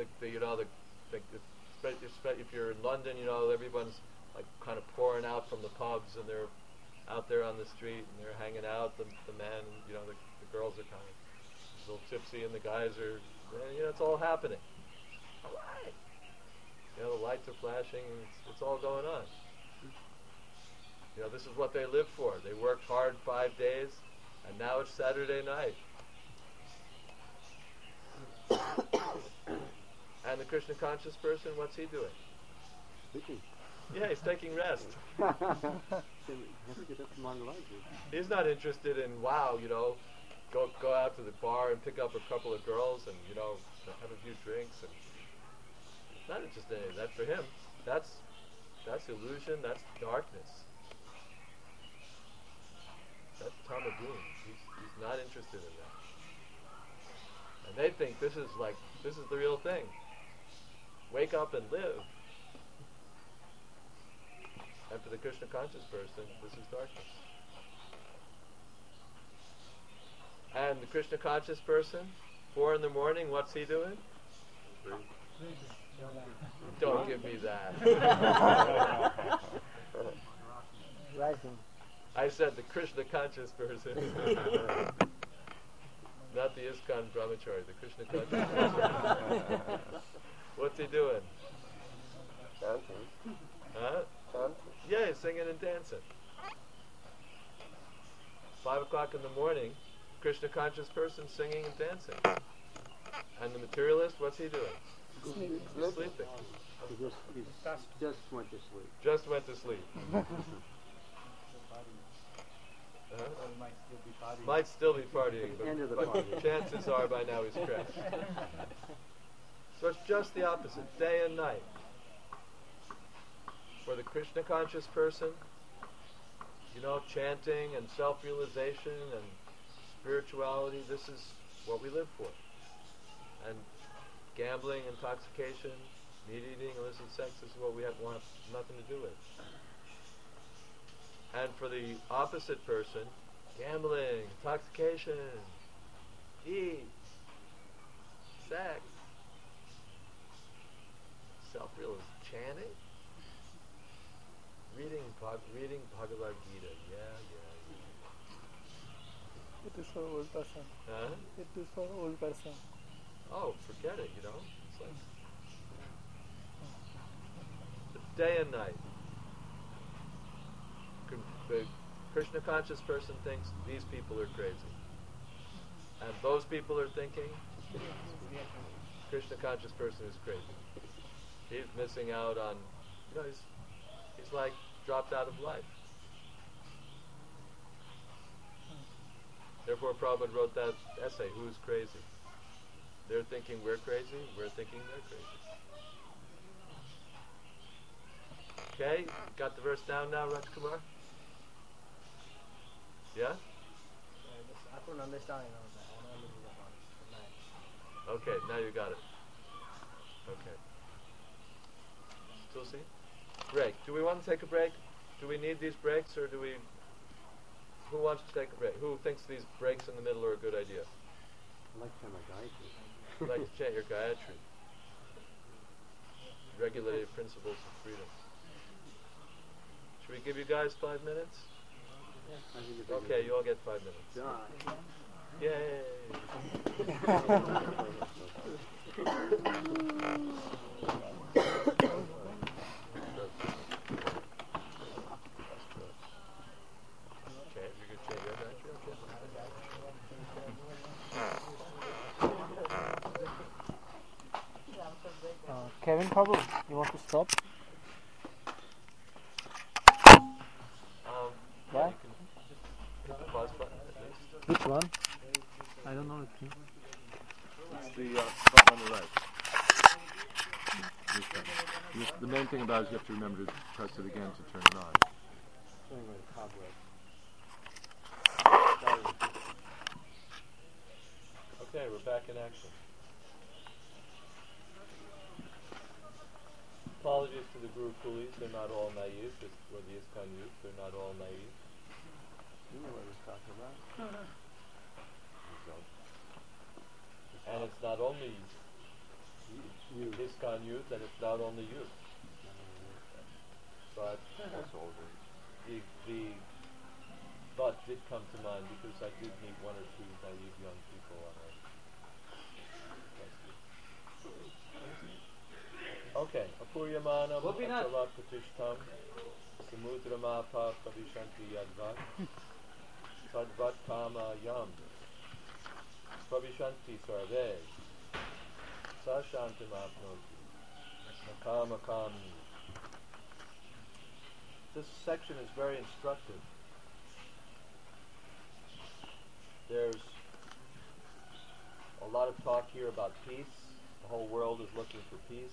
if you're in London, you know, everyone's like kind of pouring out from the pubs and they're out there on the street and they're hanging out, the men, you know, the girls are kind of a little tipsy and the guys are, you know, it's all happening. All right. You know, the lights are flashing and it's all going on. You know, this is what they live for. They worked hard 5 days and now it's Saturday night. And the Krishna conscious person, what's he doing? Sleeping. Yeah, he's taking rest. He's not interested in, wow, you know, go out to the bar and pick up a couple of girls and, you know, have a few drinks. And he's not interested in that. For him, that's illusion, that's darkness. That's Tamagun. He's not interested in that. And they think this is the real thing. Wake up and live. And for the Krishna conscious person, this is darkness. And the Krishna conscious person, 4 in the morning, what's he doing? Don't give me that. Rising. I said the Krishna conscious person. Not the ISKCON brahmachari, the Krishna conscious person. What's he doing? Chanting. Huh? Chanting. Yeah, he's singing and dancing. 5 o'clock in the morning, Krishna conscious person singing and dancing. And the materialist, what's he doing? Sleep. He's sleeping. He just went to sleep. Just went to sleep. Or might still be partying. Might still be partying, End of the but party. chances are by now he's crashed. So it's just the opposite, day and night. For the Krishna conscious person, chanting and self-realization and spirituality, this is what we live for. And gambling, intoxication, meat eating, illicit sex, this is what we want nothing to do with. And for the opposite person, gambling, intoxication, eat, sex, self-realization, chanting, reading Bhagavad Gita. Yeah. It is for old person. Huh? It is for old person. Oh, forget it, It's like the day and night. The Krishna conscious person thinks these people are crazy. And those people are thinking Krishna conscious person is crazy. He's missing out on, he's like dropped out of life. Therefore Prabhupada wrote that essay, Who's Crazy? They're thinking we're crazy, we're thinking they're crazy. Okay, got the verse down now, Rajkumar? Yeah? I couldn't understand it. Okay, now you got it. Okay. Tulsi? Break. Do we want to take a break? Do we need these breaks, or do we... Who wants to take a break? Who thinks these breaks in the middle are a good idea? I like to chant my Gayatri. I'd like to chant your Gayatri. Regulated principles of freedom. Should we give you guys 5 minutes? I think it's Okay, you all get 5 minutes. Done. Yay! Okay, you can chant your Gayatri, okay. Kevin Prabhu, you want to stop? Yeah, you can hit the pause button at least. Which one? I don't know it. It's the button on the right. This one. The main thing about it is you have to remember to press it again to turn it on. Showing my cobweb. Okay, we're back in action. Apologies to the Guru Coolies, they're not all naive, or the ISKCON youth, they're not all naive. You know what I was talking about. And it's not only ISKCON youth, and it's not only youth. But the thought did come to mind because I did meet one or two naive young people on our Okay, Apuryamanam Achalat Patishtam Samudramapa Pavishanti Yadvat Sadvat Kama Yam Pavishanti Sarve Sashantim Apnoti Nakama Kami. This section is very instructive. There's a lot of talk here about peace. The whole world is looking for peace.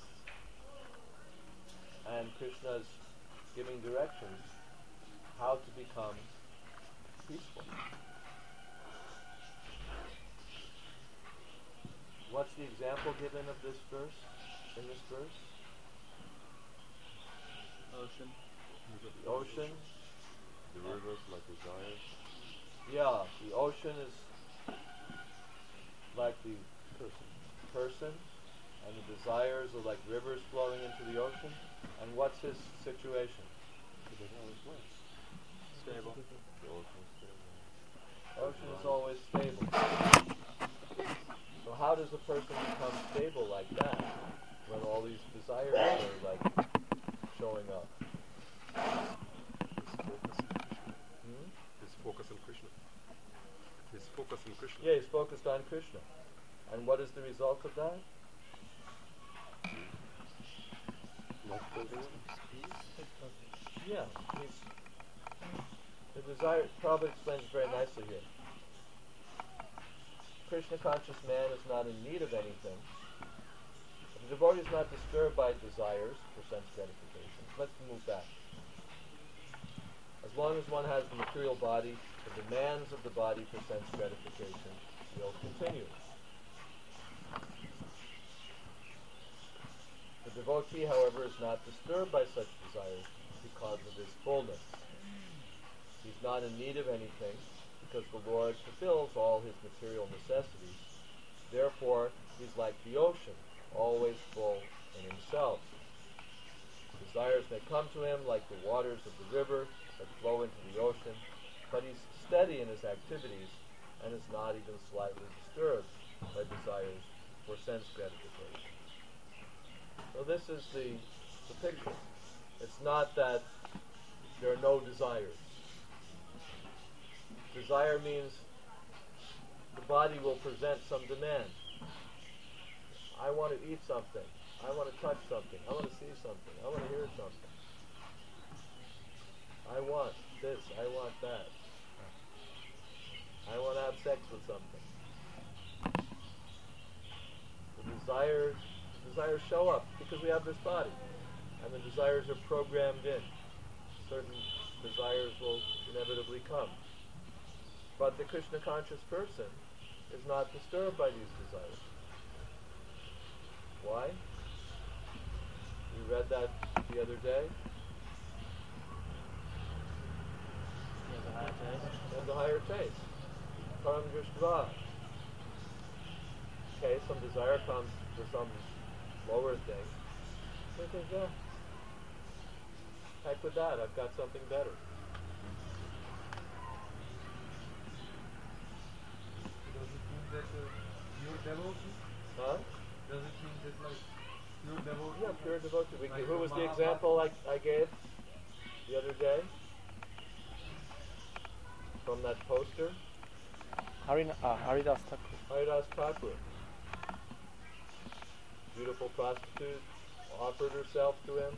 And Krishna is giving directions how to become peaceful. What's the example given of this verse? In this verse? Ocean. The ocean. The rivers like desires. Yeah, the ocean is like the person, and the desires are like rivers flowing into the ocean. And what's his situation? Stable. The Ocean is always stable. So how does a person become stable like that when all these desires are like showing up? His focus on Krishna. His focus on Krishna. Yeah, he's focused on Krishna. And what is the result of that? What's building it? Yeah. The desire, Prabhupada explains very nicely here. Krishna conscious man is not in need of anything. The devotee is not disturbed by desires for sense gratification. Let's move back. As long as one has the material body, the demands of the body for sense gratification will continue. The devotee, however, is not disturbed by such desires because of his fullness. He's not in need of anything because the Lord fulfills all his material necessities. Therefore, he's like the ocean, always full in himself. Desires may come to him like the waters of the river that flow into the ocean, but he's steady in his activities and is not even slightly disturbed by desires for sense gratification. So this is the picture. It's not that there are no desires. Desire means the body will present some demand. I want to eat something. I want to touch something. I want to see something. I want to hear something. I want this. I want that. I want to have sex with something. The desires show up because we have this body. And the desires are programmed in. Certain desires will inevitably come. But the Krishna conscious person is not disturbed by these desires. Why? We read that the other day. He has a higher taste. He has a higher taste. Param Drishtva. Okay, some desire comes for some lower thing. We think, yeah, heck with that, I've got something better. Does it mean that pure devotee? Huh? Does it mean that like pure devotee? Yeah, pure devotee. Like Who was the Mahabharata? example I gave the other day? From that poster? Haridas Thakur. Haridas Thakur. Beautiful prostitute offered herself to him.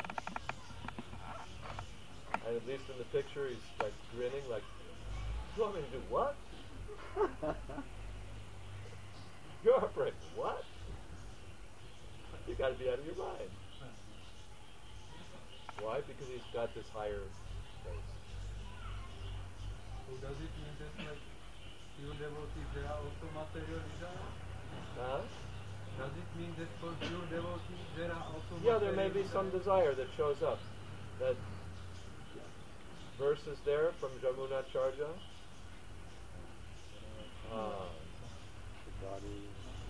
And at least in the picture he's like grinning like, you want me to do what? You're offering what? You got to be out of your mind. Why? Because he's got this higher taste. So does it mean that like pure devotees there are also material desires? Huh? Does it mean that for pure devotees there are also Yeah, there may material be some desires? desire that shows up. That verse is there from Jamunacharya. The body.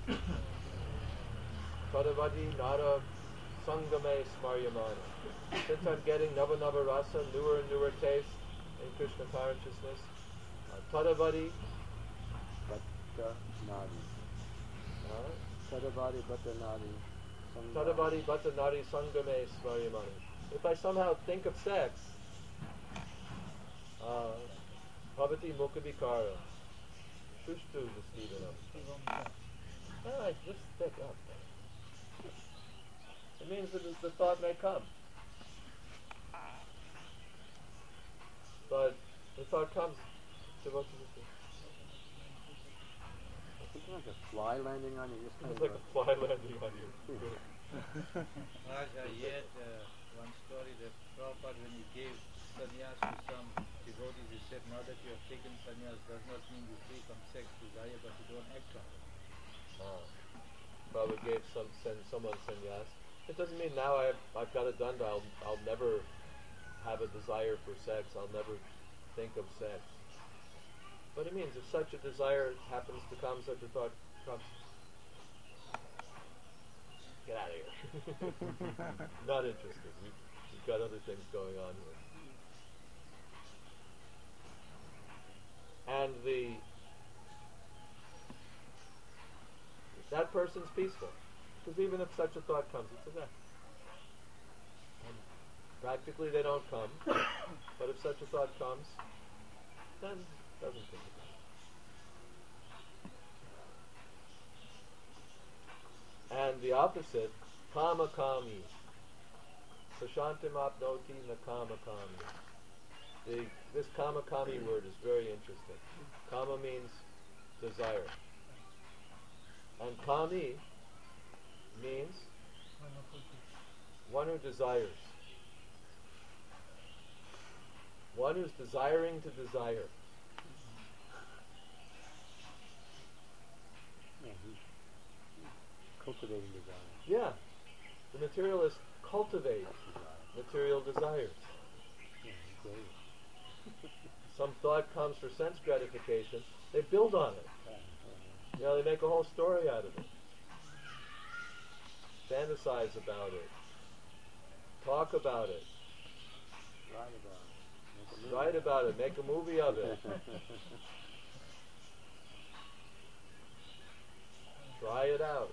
Tadavadi Nara Sangame Smaryamana. Since I'm getting Nava Nava Rasa, newer and newer taste in Krishna consciousness, Tadavadi, Bhatta Nadi. uh, Tadavadi Bhatta Nadi. Tadavadi Bhatta Nari Sangame Smaryamana. If I somehow think of sex, Bhavati Mukhavikara, Shushtu Vestidanam. Just stick up. It means that the thought may come. But the thought comes. It's like a fly landing on you. Just kind It's of like a fly landing on you. Raj, I heard one story that Prabhupada, when he gave sannyas to some devotees, he said, now that you have taken sannyas does not mean you're free from sex desire, but you don't act on it. Prabhupada gave someone sannyas. It doesn't mean now I've got it done, I'll never have a desire for sex, I'll never think of sex. But it means if such a desire happens to come, such a thought comes, get out of here. Not interested. We've got other things going on here. And that person's peaceful. Because even if such a thought comes, it's okay. And practically they don't come. But if such a thought comes, then it doesn't think about it. And the opposite, kama kami. Prashantim apnoti na kama kami. This kama kami word is very interesting. Kama means desire. And kami means one who desires. One who's desiring to desire. Yeah, he's cultivating desire. Yeah. The materialist cultivates material desires. Yeah, great. Some thought comes for sense gratification, they build on it. You know, they make a whole story out of it. Fantasize about it. Talk about it. Write about it. Make a movie of it. Try it out.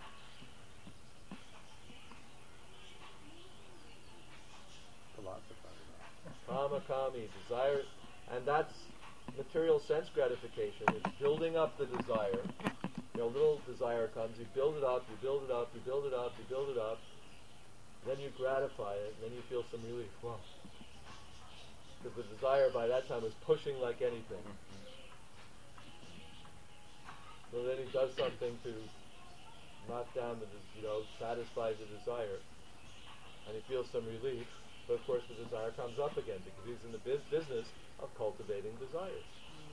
Kama kami, desire, and that's material sense gratification. It's building up the desire. You know, little desire comes, you build it up, you build it up, you build it up, you build it up, then you gratify it, and then you feel some relief. Wow. Because the desire by that time is pushing like anything. So then he does something to knock down the, satisfy the desire, and he feels some relief. But of course the desire comes up again because he's in the business of cultivating desires.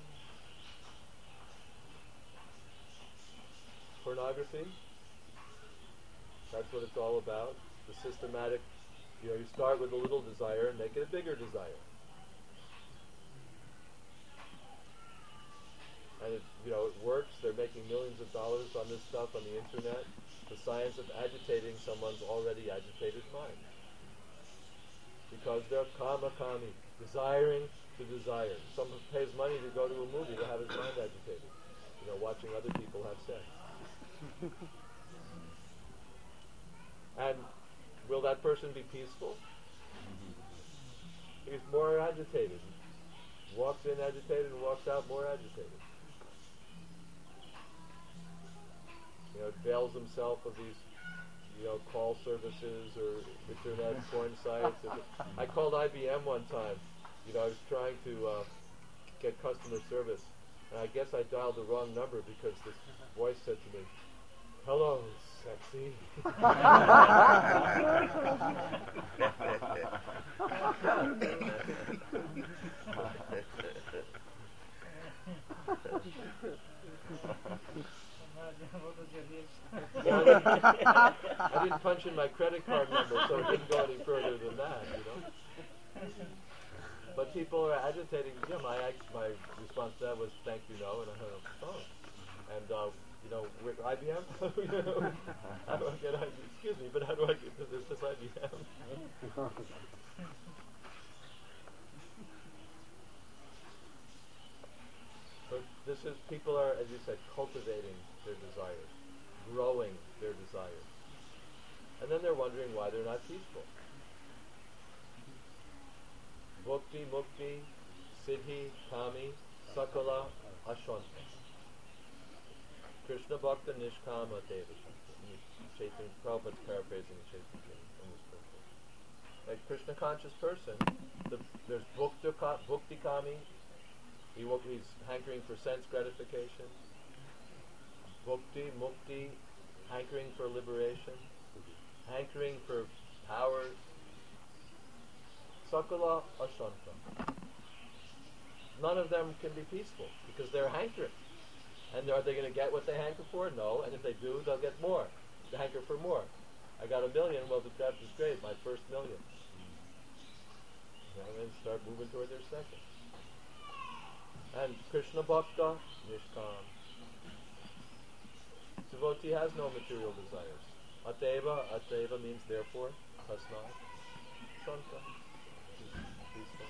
Pornography, that's what it's all about. The systematic, you start with a little desire and make it a bigger desire. And it works. They're making millions of dollars on this stuff on the internet. The science of agitating someone's already agitated mind. Because they're kama kami, desiring to desire. Someone pays money to go to a movie to have his mind agitated. Watching other people have sex. And will that person be peaceful? He's more agitated. Walks in agitated and walks out more agitated. Avails himself of these call services or internet porn sites. I called IBM one time. I was trying to get customer service, and I guess I dialed the wrong number because this voice said to me, "Hello, sexy." I didn't punch in my credit card number, so it didn't go any further than that, But people are agitating. My response to that was, "Thank you, no," and I hung up the phone. And with IBM, how do I get IBM? Excuse me, but how do I get this IBM? But people are, as you said, cultivating their desires, growing their desires. And then they're wondering why they're not peaceful. Bhukti, mukti, siddhi, kami, sakala, ashanta. Krishna bhakta nishkama deva shanta. Chaitanya Prabhupada's paraphrasing Chaitanya in this purpose. A Krishna conscious person, there's bhukti kami. He's hankering for sense gratification. Bhukti, mukti, hankering for liberation, hankering for powers. Sakala ashanta. None of them can be peaceful because they're hankering. And are they going to get what they hanker for? No. And if they do, they'll get more. They hanker for more. I got $1 million. Well, that was great. My first $1 million. And then start moving toward their second. And Krishna Bhakta, Nishkam. Devotee has no material desires. Ateva means therefore, Tasnat, Shanta. Peaceful.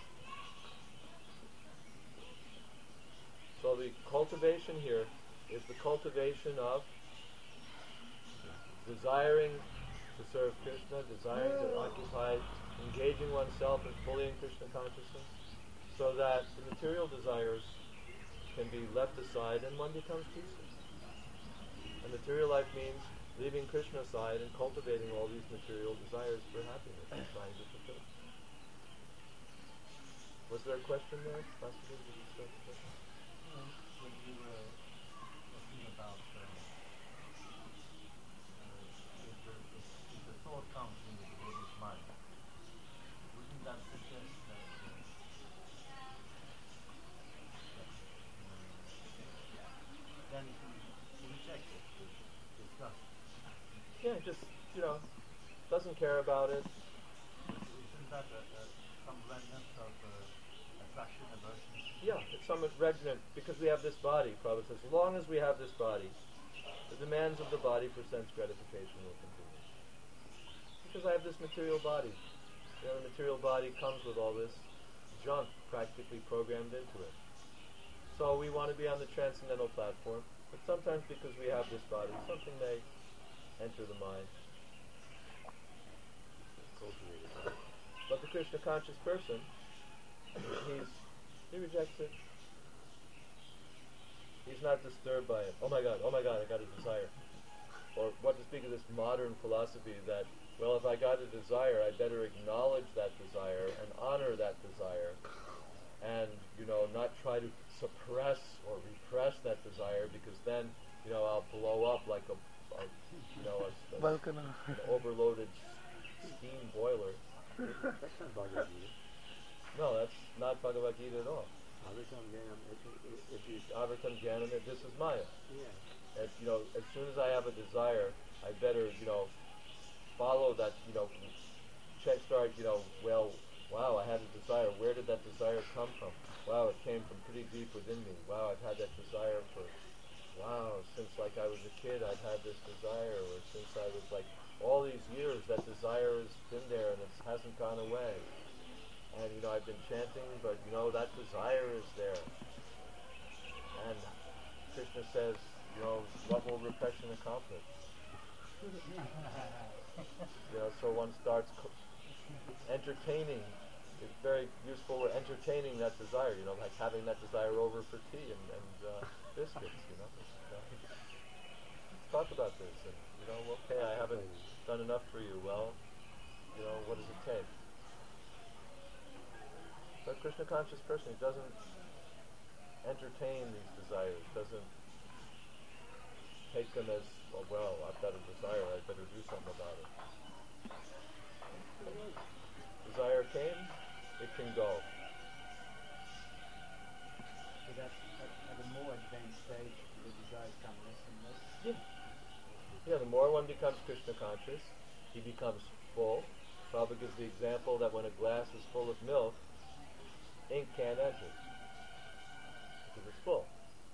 So the cultivation here is the cultivation of desiring to serve Krishna, desiring to occupy, engaging oneself fully in Krishna consciousness, so that the material desires can be left aside and one becomes peaceful. And material life means leaving Krishna aside and cultivating all these material desires for happiness and trying to fulfill. Was there a question there? Possibly? Did you start the question? When you were talking about if the thought comes in the devotee's mind, wouldn't that suggest that then he rejects it, disgust? Yeah, just, doesn't care about it. Isn't that some remnant of attraction, aversion? Yeah, it's somewhat regnant because we have this body. Prabhupada says, as long as we have this body, the demands of the body for sense gratification will continue. Because I have this material body. The material body comes with all this junk practically programmed into it. So we want to be on the transcendental platform, but sometimes because we have this body, something may enter the mind. But the Krishna conscious person, he rejects it. He's not disturbed by it. Oh my God, I got a desire. Or what to speak of this modern philosophy that, well, if I got a desire, I better acknowledge that desire and honor that desire, and not try to suppress or repress that desire, because then I'll blow up like an overloaded steam boiler. That's not Bhagavad Gita. No, that's not Bhagavad Gita at all. Avartam Jnanam, this is Maya. Yeah. And, as soon as I have a desire, I better, follow that, start, wow, I had a desire. Where did that desire come from? Wow, it came from pretty deep within me. Wow, I've had that desire since like I was a kid, I've had this desire, or since I was like, all these years, that desire has been there and it hasn't gone away. And, I've been chanting, but, that desire is there. And Krishna says, what will repression accomplish? So one starts entertaining. It's very useful. We're entertaining that desire, like having that desire over for tea and biscuits, Let's talk about this. And, okay, I haven't done enough for you. Well, what does it take? But Krishna conscious person, he doesn't entertain these desires, doesn't take them as, oh, well, I've got a desire, I better do something about it. Desire came, it can go. So that's at a more advanced stage, the desires come less and less? Yeah, the more one becomes Krishna conscious, he becomes full. Prabhupada gives the example that when a glass is full of milk, ink can't enter because it's full.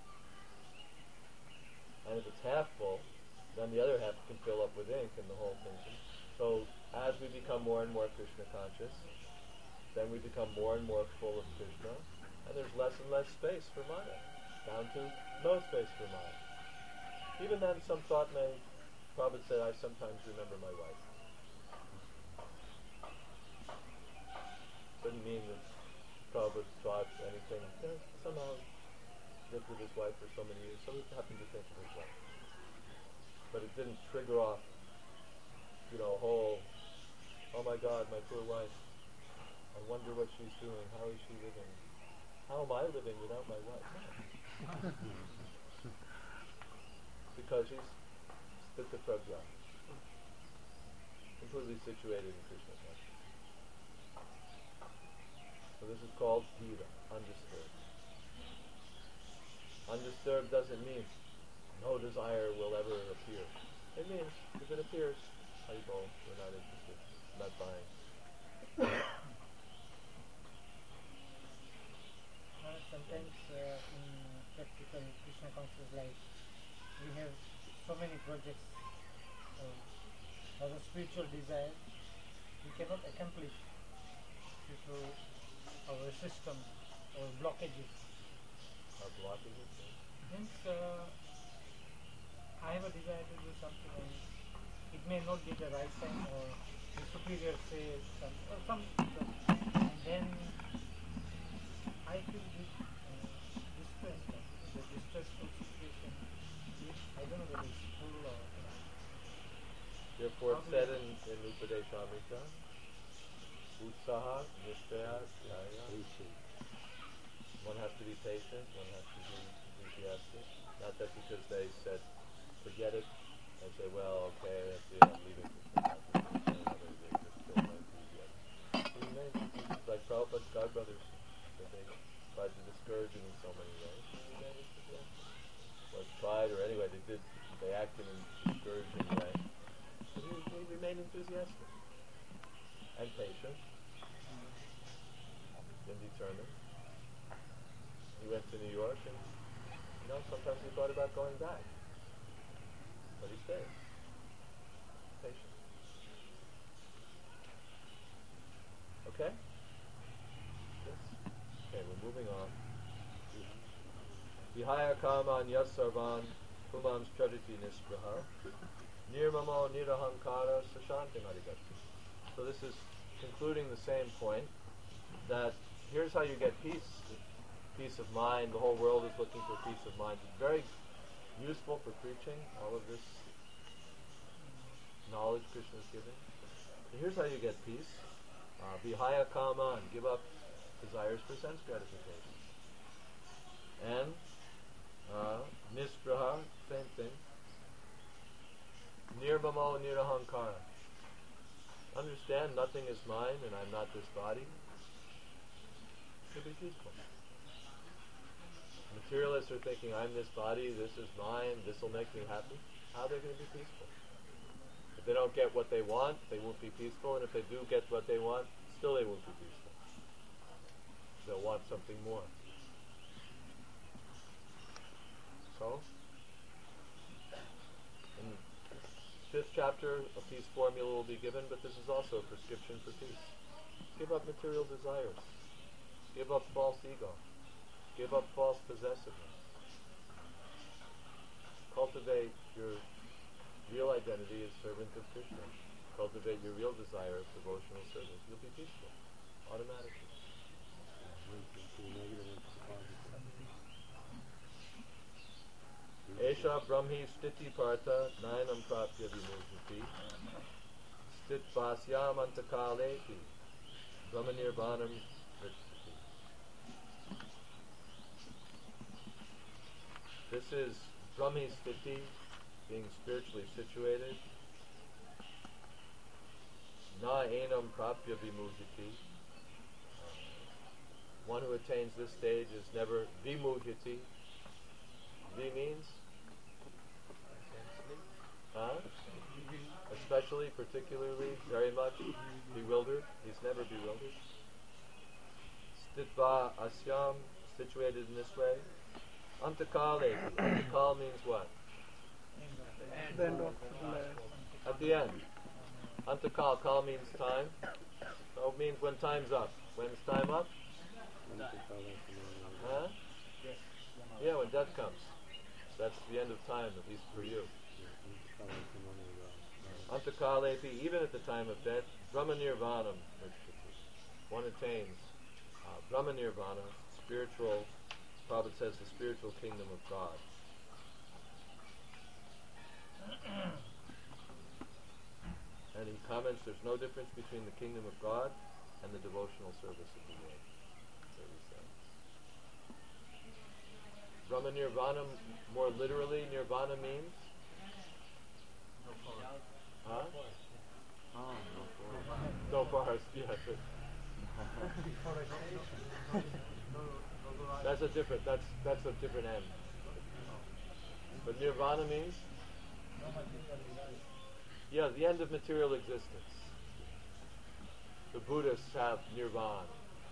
And if it's half full, then the other half can fill up with ink and the whole thing. So as we become more and more Krishna conscious, then we become more and more full of Krishna, and there's less and less space for Maya, down to no space for Maya. Even then, some thought may, Prabhupada said, I sometimes remember my wife. Doesn't mean that Prabhupada thought anything. Somehow lived with his wife for so many years, so he happened to think of his wife. But it didn't trigger off, a whole, oh my God, my poor wife. I wonder what she's doing. How is she living? How am I living without my wife? Because he's Sthitta Prajna, completely situated in Krishna consciousness. So this is called Dhira, undisturbed. Undisturbed doesn't mean no desire will ever appear. It means if it appears, Haribol, we're not interested, not buying. Sometimes in practical Krishna conscious life, we have so many projects as a spiritual desire we cannot accomplish due to our systems or blockages. Our blockages? Means I have a desire to do something and it may not be the right time, or the superior says some and then I feel this distressed, the distressful situation. I don't know whether it's full or Upadeshamrita, Utsaha, Nishtaya, Dhyaya. One has to be patient, one has to be enthusiastic. Not that because they said, forget it, I say, well, okay, that's it, I'm leaving Krishna consciousness. They just kill my enthusiasm. So you may, like Prabhupada's godbrothers, that they tried to discourage him in so many ways. Was tried, or anyway, they acted in a discouraging way. But he remained enthusiastic and patient and determined. He went to New York and, sometimes he thought about going back. But he stayed. Patient. Okay? Yes. Okay, we're moving on. Vihaya kaman yasarvan pumam strajati nispraha nirmamo nirahankara sashanti marigati. So this is concluding the same point, that here's how you get peace of mind. The whole world is looking for peace of mind. It's very useful for preaching, all of this knowledge Krishna is giving. So here's how you get peace. Vihaya kaman, give up desires for sense gratification. And nispraha, same thing. Nirmamo nirahankara. Understand nothing is mine and I'm not this body. Should be peaceful. Materialists are thinking, I'm this body, this is mine, this will make me happy. How are they going to be peaceful? If they don't get what they want, they won't be peaceful, and if they do get what they want, still they won't be peaceful. They'll want something more. So, in the 5th chapter, a peace formula will be given, but this is also a prescription for peace. Give up material desires. Give up false ego. Give up false possessiveness. Cultivate your real identity as servant of Krishna. Cultivate your real desire of devotional service. You'll be peaceful, automatically. Esha Brahmi Stiti Partha Nainam Prapya Vimujiti Stit Vasyam Antakaleti Brahma Nirvanam Vritsati. This is Brahmi Stiti, being spiritually situated. Na Enam Prapya Vimujiti. One who attains this stage is never Vimujiti. V means? Especially, particularly, very much bewildered. He's never bewildered. Stitva Asyam, situated in this way. Antakale. Antakal means what? At the end. Antakal. Kal means time. So it means when time's up. When's time up? Huh? Yeah, when death comes. That's the end of time, at least for you. Antakalepi, even at the time of death, Brahma Nirvanam, one attains Brahma Nirvana, spiritual, Prabhupada says the spiritual kingdom of God. And he comments there's no difference between the kingdom of God and the devotional service of the world. There he says. Brahma Nirvana, more literally, Nirvana means? Huh? No forest, yes. That's a different end. But Nirvana means? Yeah, the end of material existence. The Buddhists have Nirvana.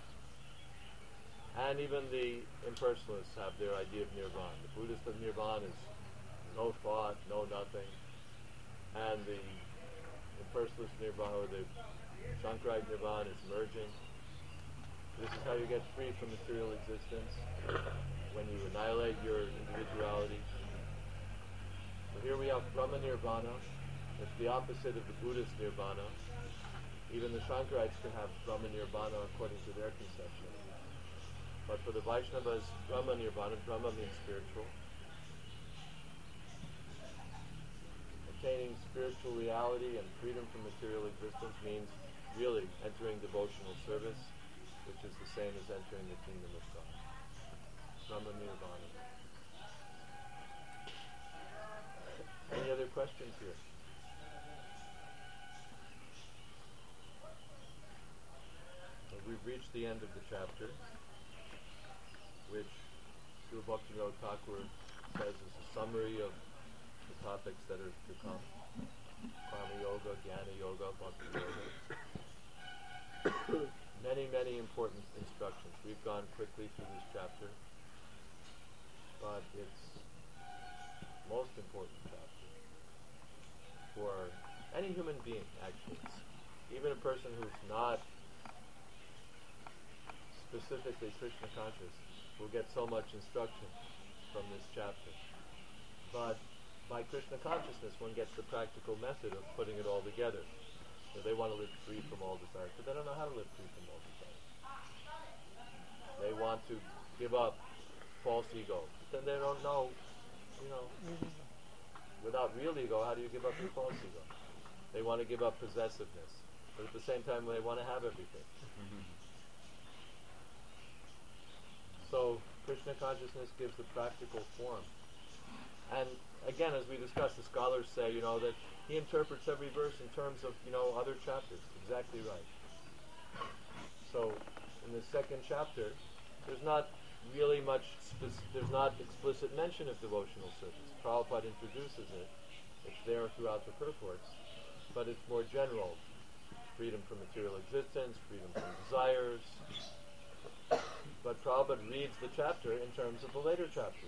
And even the impersonalists have their idea of Nirvana. The Buddhist of Nirvana is no thought, no nothing. And the impersonalist Nirvana, or the Shankarite Nirvana, is merging. This is how you get free from material existence, when you annihilate your individuality. So here we have Brahma Nirvana. It's the opposite of the Buddhist Nirvana. Even the Shankarites can have Brahma Nirvana according to their conception. But for the Vaishnavas, Brahma Nirvana, Brahma means spiritual. Attaining spiritual reality and freedom from material existence means really entering devotional service, which is the same as entering the kingdom of God. Brahma Nirvana. Any other questions here? Well, we've reached the end of the chapter, which Srila Bhaktivinoda Thakur says is a summary of the topics that are to come. Karma Yoga, Jnana Yoga, Bhakti Yoga. Many, many important instructions. We've gone quickly through this chapter, but it's the most important chapter for any human being, actually. Even a person who's not specifically Krishna conscious will get so much instruction from this chapter. But by Krishna consciousness, one gets the practical method of putting it all together. So they want to live free from all desires, but they don't know how to live free from all desires. They want to give up false ego, but then they don't know, without real ego, how do you give up your false ego? They want to give up possessiveness, but at the same time they want to have everything. So Krishna consciousness gives the practical form. And again, as we discussed, the scholars say, that he interprets every verse in terms of, other chapters. Exactly right. So in the second chapter, there's not really much, there's not explicit mention of devotional service. Prabhupada introduces it. It's there throughout the purports, but it's more general. Freedom from material existence, freedom from desires. But Prabhupada reads the chapter in terms of the later chapters,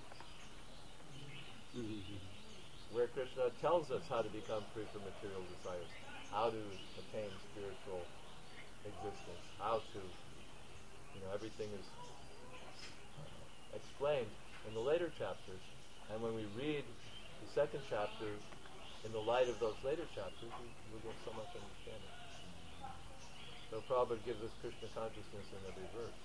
where Krishna tells us how to become free from material desires, how to attain spiritual existence, how to, everything is explained in the later chapters. And when we read the second chapter in the light of those later chapters, we get so much understanding. So Prabhupada gives us Krishna consciousness in every verse.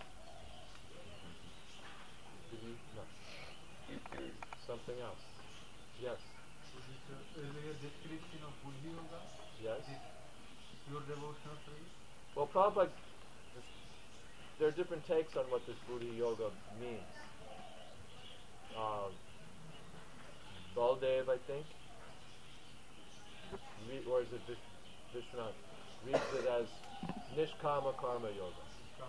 Did you? No. Something else. Yes. Earlier description of Buddhi Yoga. Yes. Is pure devotional service? Well, Prabhupada, there are different takes on what this Buddhi Yoga means. Baldev, I think, or is it Vishwanath, reads it as Nishkama Karma Yoga.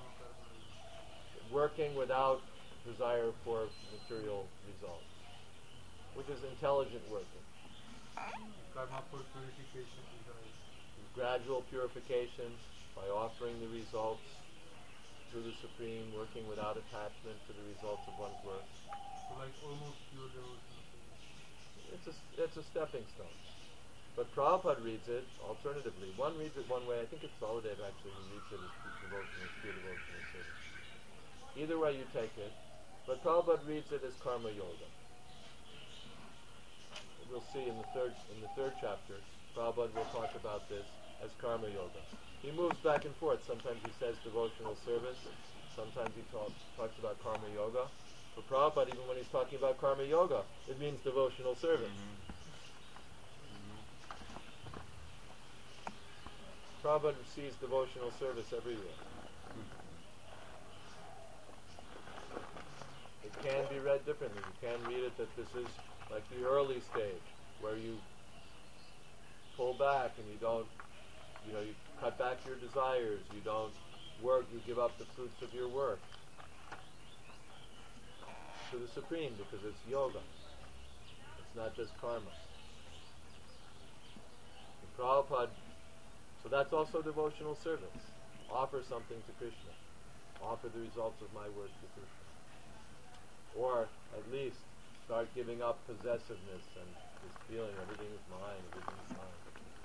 Working without desire for material results, which is intelligent working. Karma for purification desire. Gradual purification by offering the results to the Supreme, working without attachment to the results of one's work. So like almost pure devotional. It's a stepping stone. But Prabhupada reads it alternatively. One reads it one way. I think it's Baladev actually who reads it as pure devotional service. Either way you take it, but Prabhupada reads it as karma yoga. We'll see in the third chapter, Prabhupada will talk about this as karma yoga. He moves back and forth. Sometimes he says devotional service. Sometimes he talks about karma yoga. For Prabhupada, even when he's talking about karma yoga, it means devotional service. Prabhupada sees devotional service everywhere. It can be read differently. You can read it that this is like the early stage, where you pull back and you don't, you cut back your desires, you don't work, you give up the fruits of your work to the Supreme, because it's yoga. It's not just karma. And Prabhupada, so that's also devotional service. Offer something to Krishna. Offer the results of my work to Krishna. Or at least start giving up possessiveness and this feeling everything is mine, everything is mine.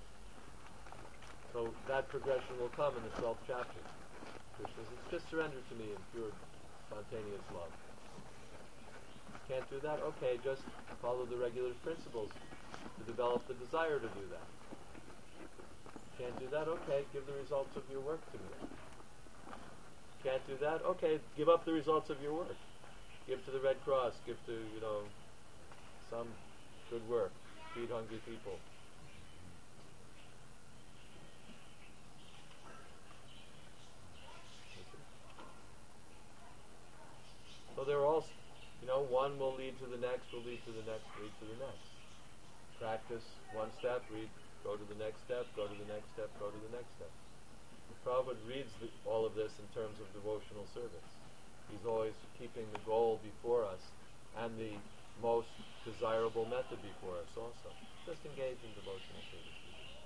So that progression will come in the 12th chapter. Krishna says, just surrender to me in pure, spontaneous love. Can't do that? Okay, just follow the regular principles to develop the desire to do that. Can't do that? Okay, give the results of your work to me. Can't do that? Okay, give up the results of your work. Give to the Red Cross, give to, some good work, feed hungry people. next will lead to the next, lead to the next. Practice one step, go to the next step, go to the next step, go to the next step. The Prabhupada reads all of this in terms of devotional service. He's always keeping the goal before us and the most desirable method before us also. Just engage in devotional service.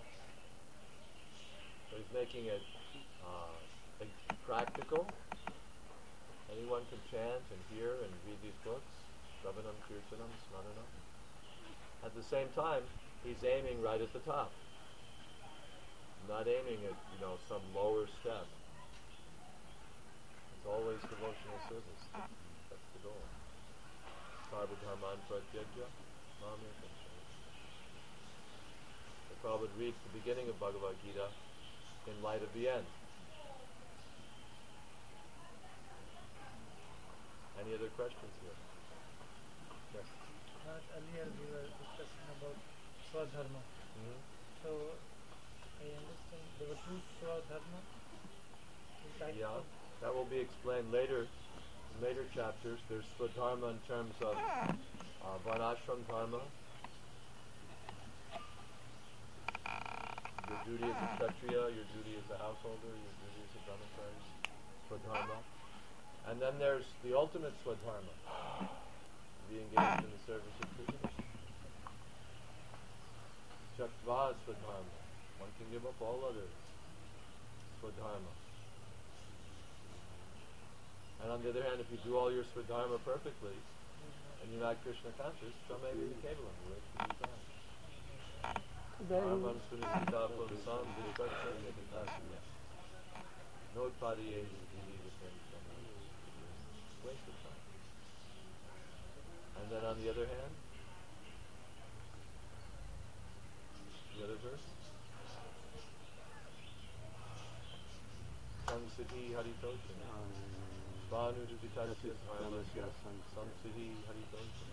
So he's making it practical. Anyone can chant and hear and read these books. Shravanam, Kirtanam, Smaranam. At the same time, he's aiming right at the top. Not aiming at, some lower step. It's always devotional service. That's the goal. Sarvadharman pratyajya mamekam shranam. The Prabhupada reads the beginning of Bhagavad Gita in light of the end. Any other questions here? Yes. Earlier we were discussing about Swadharma. Mm-hmm. So I understand there were two Swadharma. Yeah, that will be explained later in later chapters. There's Swadharma in terms of Varnashram Dharma. Your duty as a Kshatriya, your duty as a householder, your duty as a Brahmachari. Swadharma. And then there's the ultimate Swadharma, be engaged in the service of Krishna. Tyaktva Swadharma, one can give up all others. Swadharma. And on the other hand, if you do all your Swadharma perfectly, and you're not Krishna conscious, so maybe the Kevalam will wait for you time. Dharman Sunisita Punsam Dishvaksha Nikitasiya. No Padiye waste of time. And then on the other hand, the other verse, Samsiddhi Haritosha. Svanu Dukitasya Dharmasya Samsiddhi Haritosha.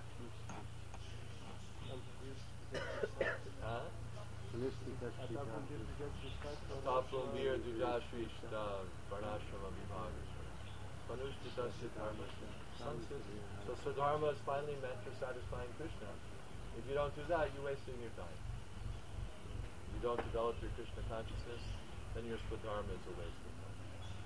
Tapumvir Dujashrishta Varnashrama Vibhagasha. So Swadharma is finally meant for satisfying Krishna. If you don't do that, you're wasting your time. If you don't develop your Krishna consciousness, then your Swadharma is a waste of time.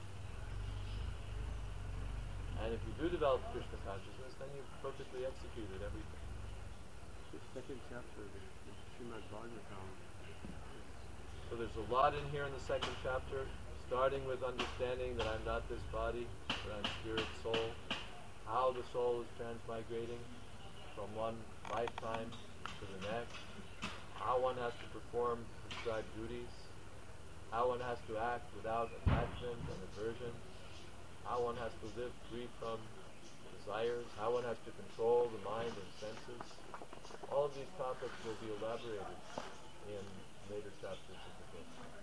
And if you do develop Krishna consciousness, then you've perfectly executed everything. The second chapter, the Srimad Bhagavatam. So there's a lot in here in the second chapter, starting with understanding that I'm not this body, but I'm spirit, soul, how the soul is transmigrating from one lifetime to the next, how one has to perform prescribed duties, how one has to act without attachment and aversion, how one has to live free from desires, how one has to control the mind and senses. All of these topics will be elaborated in later chapters of the book.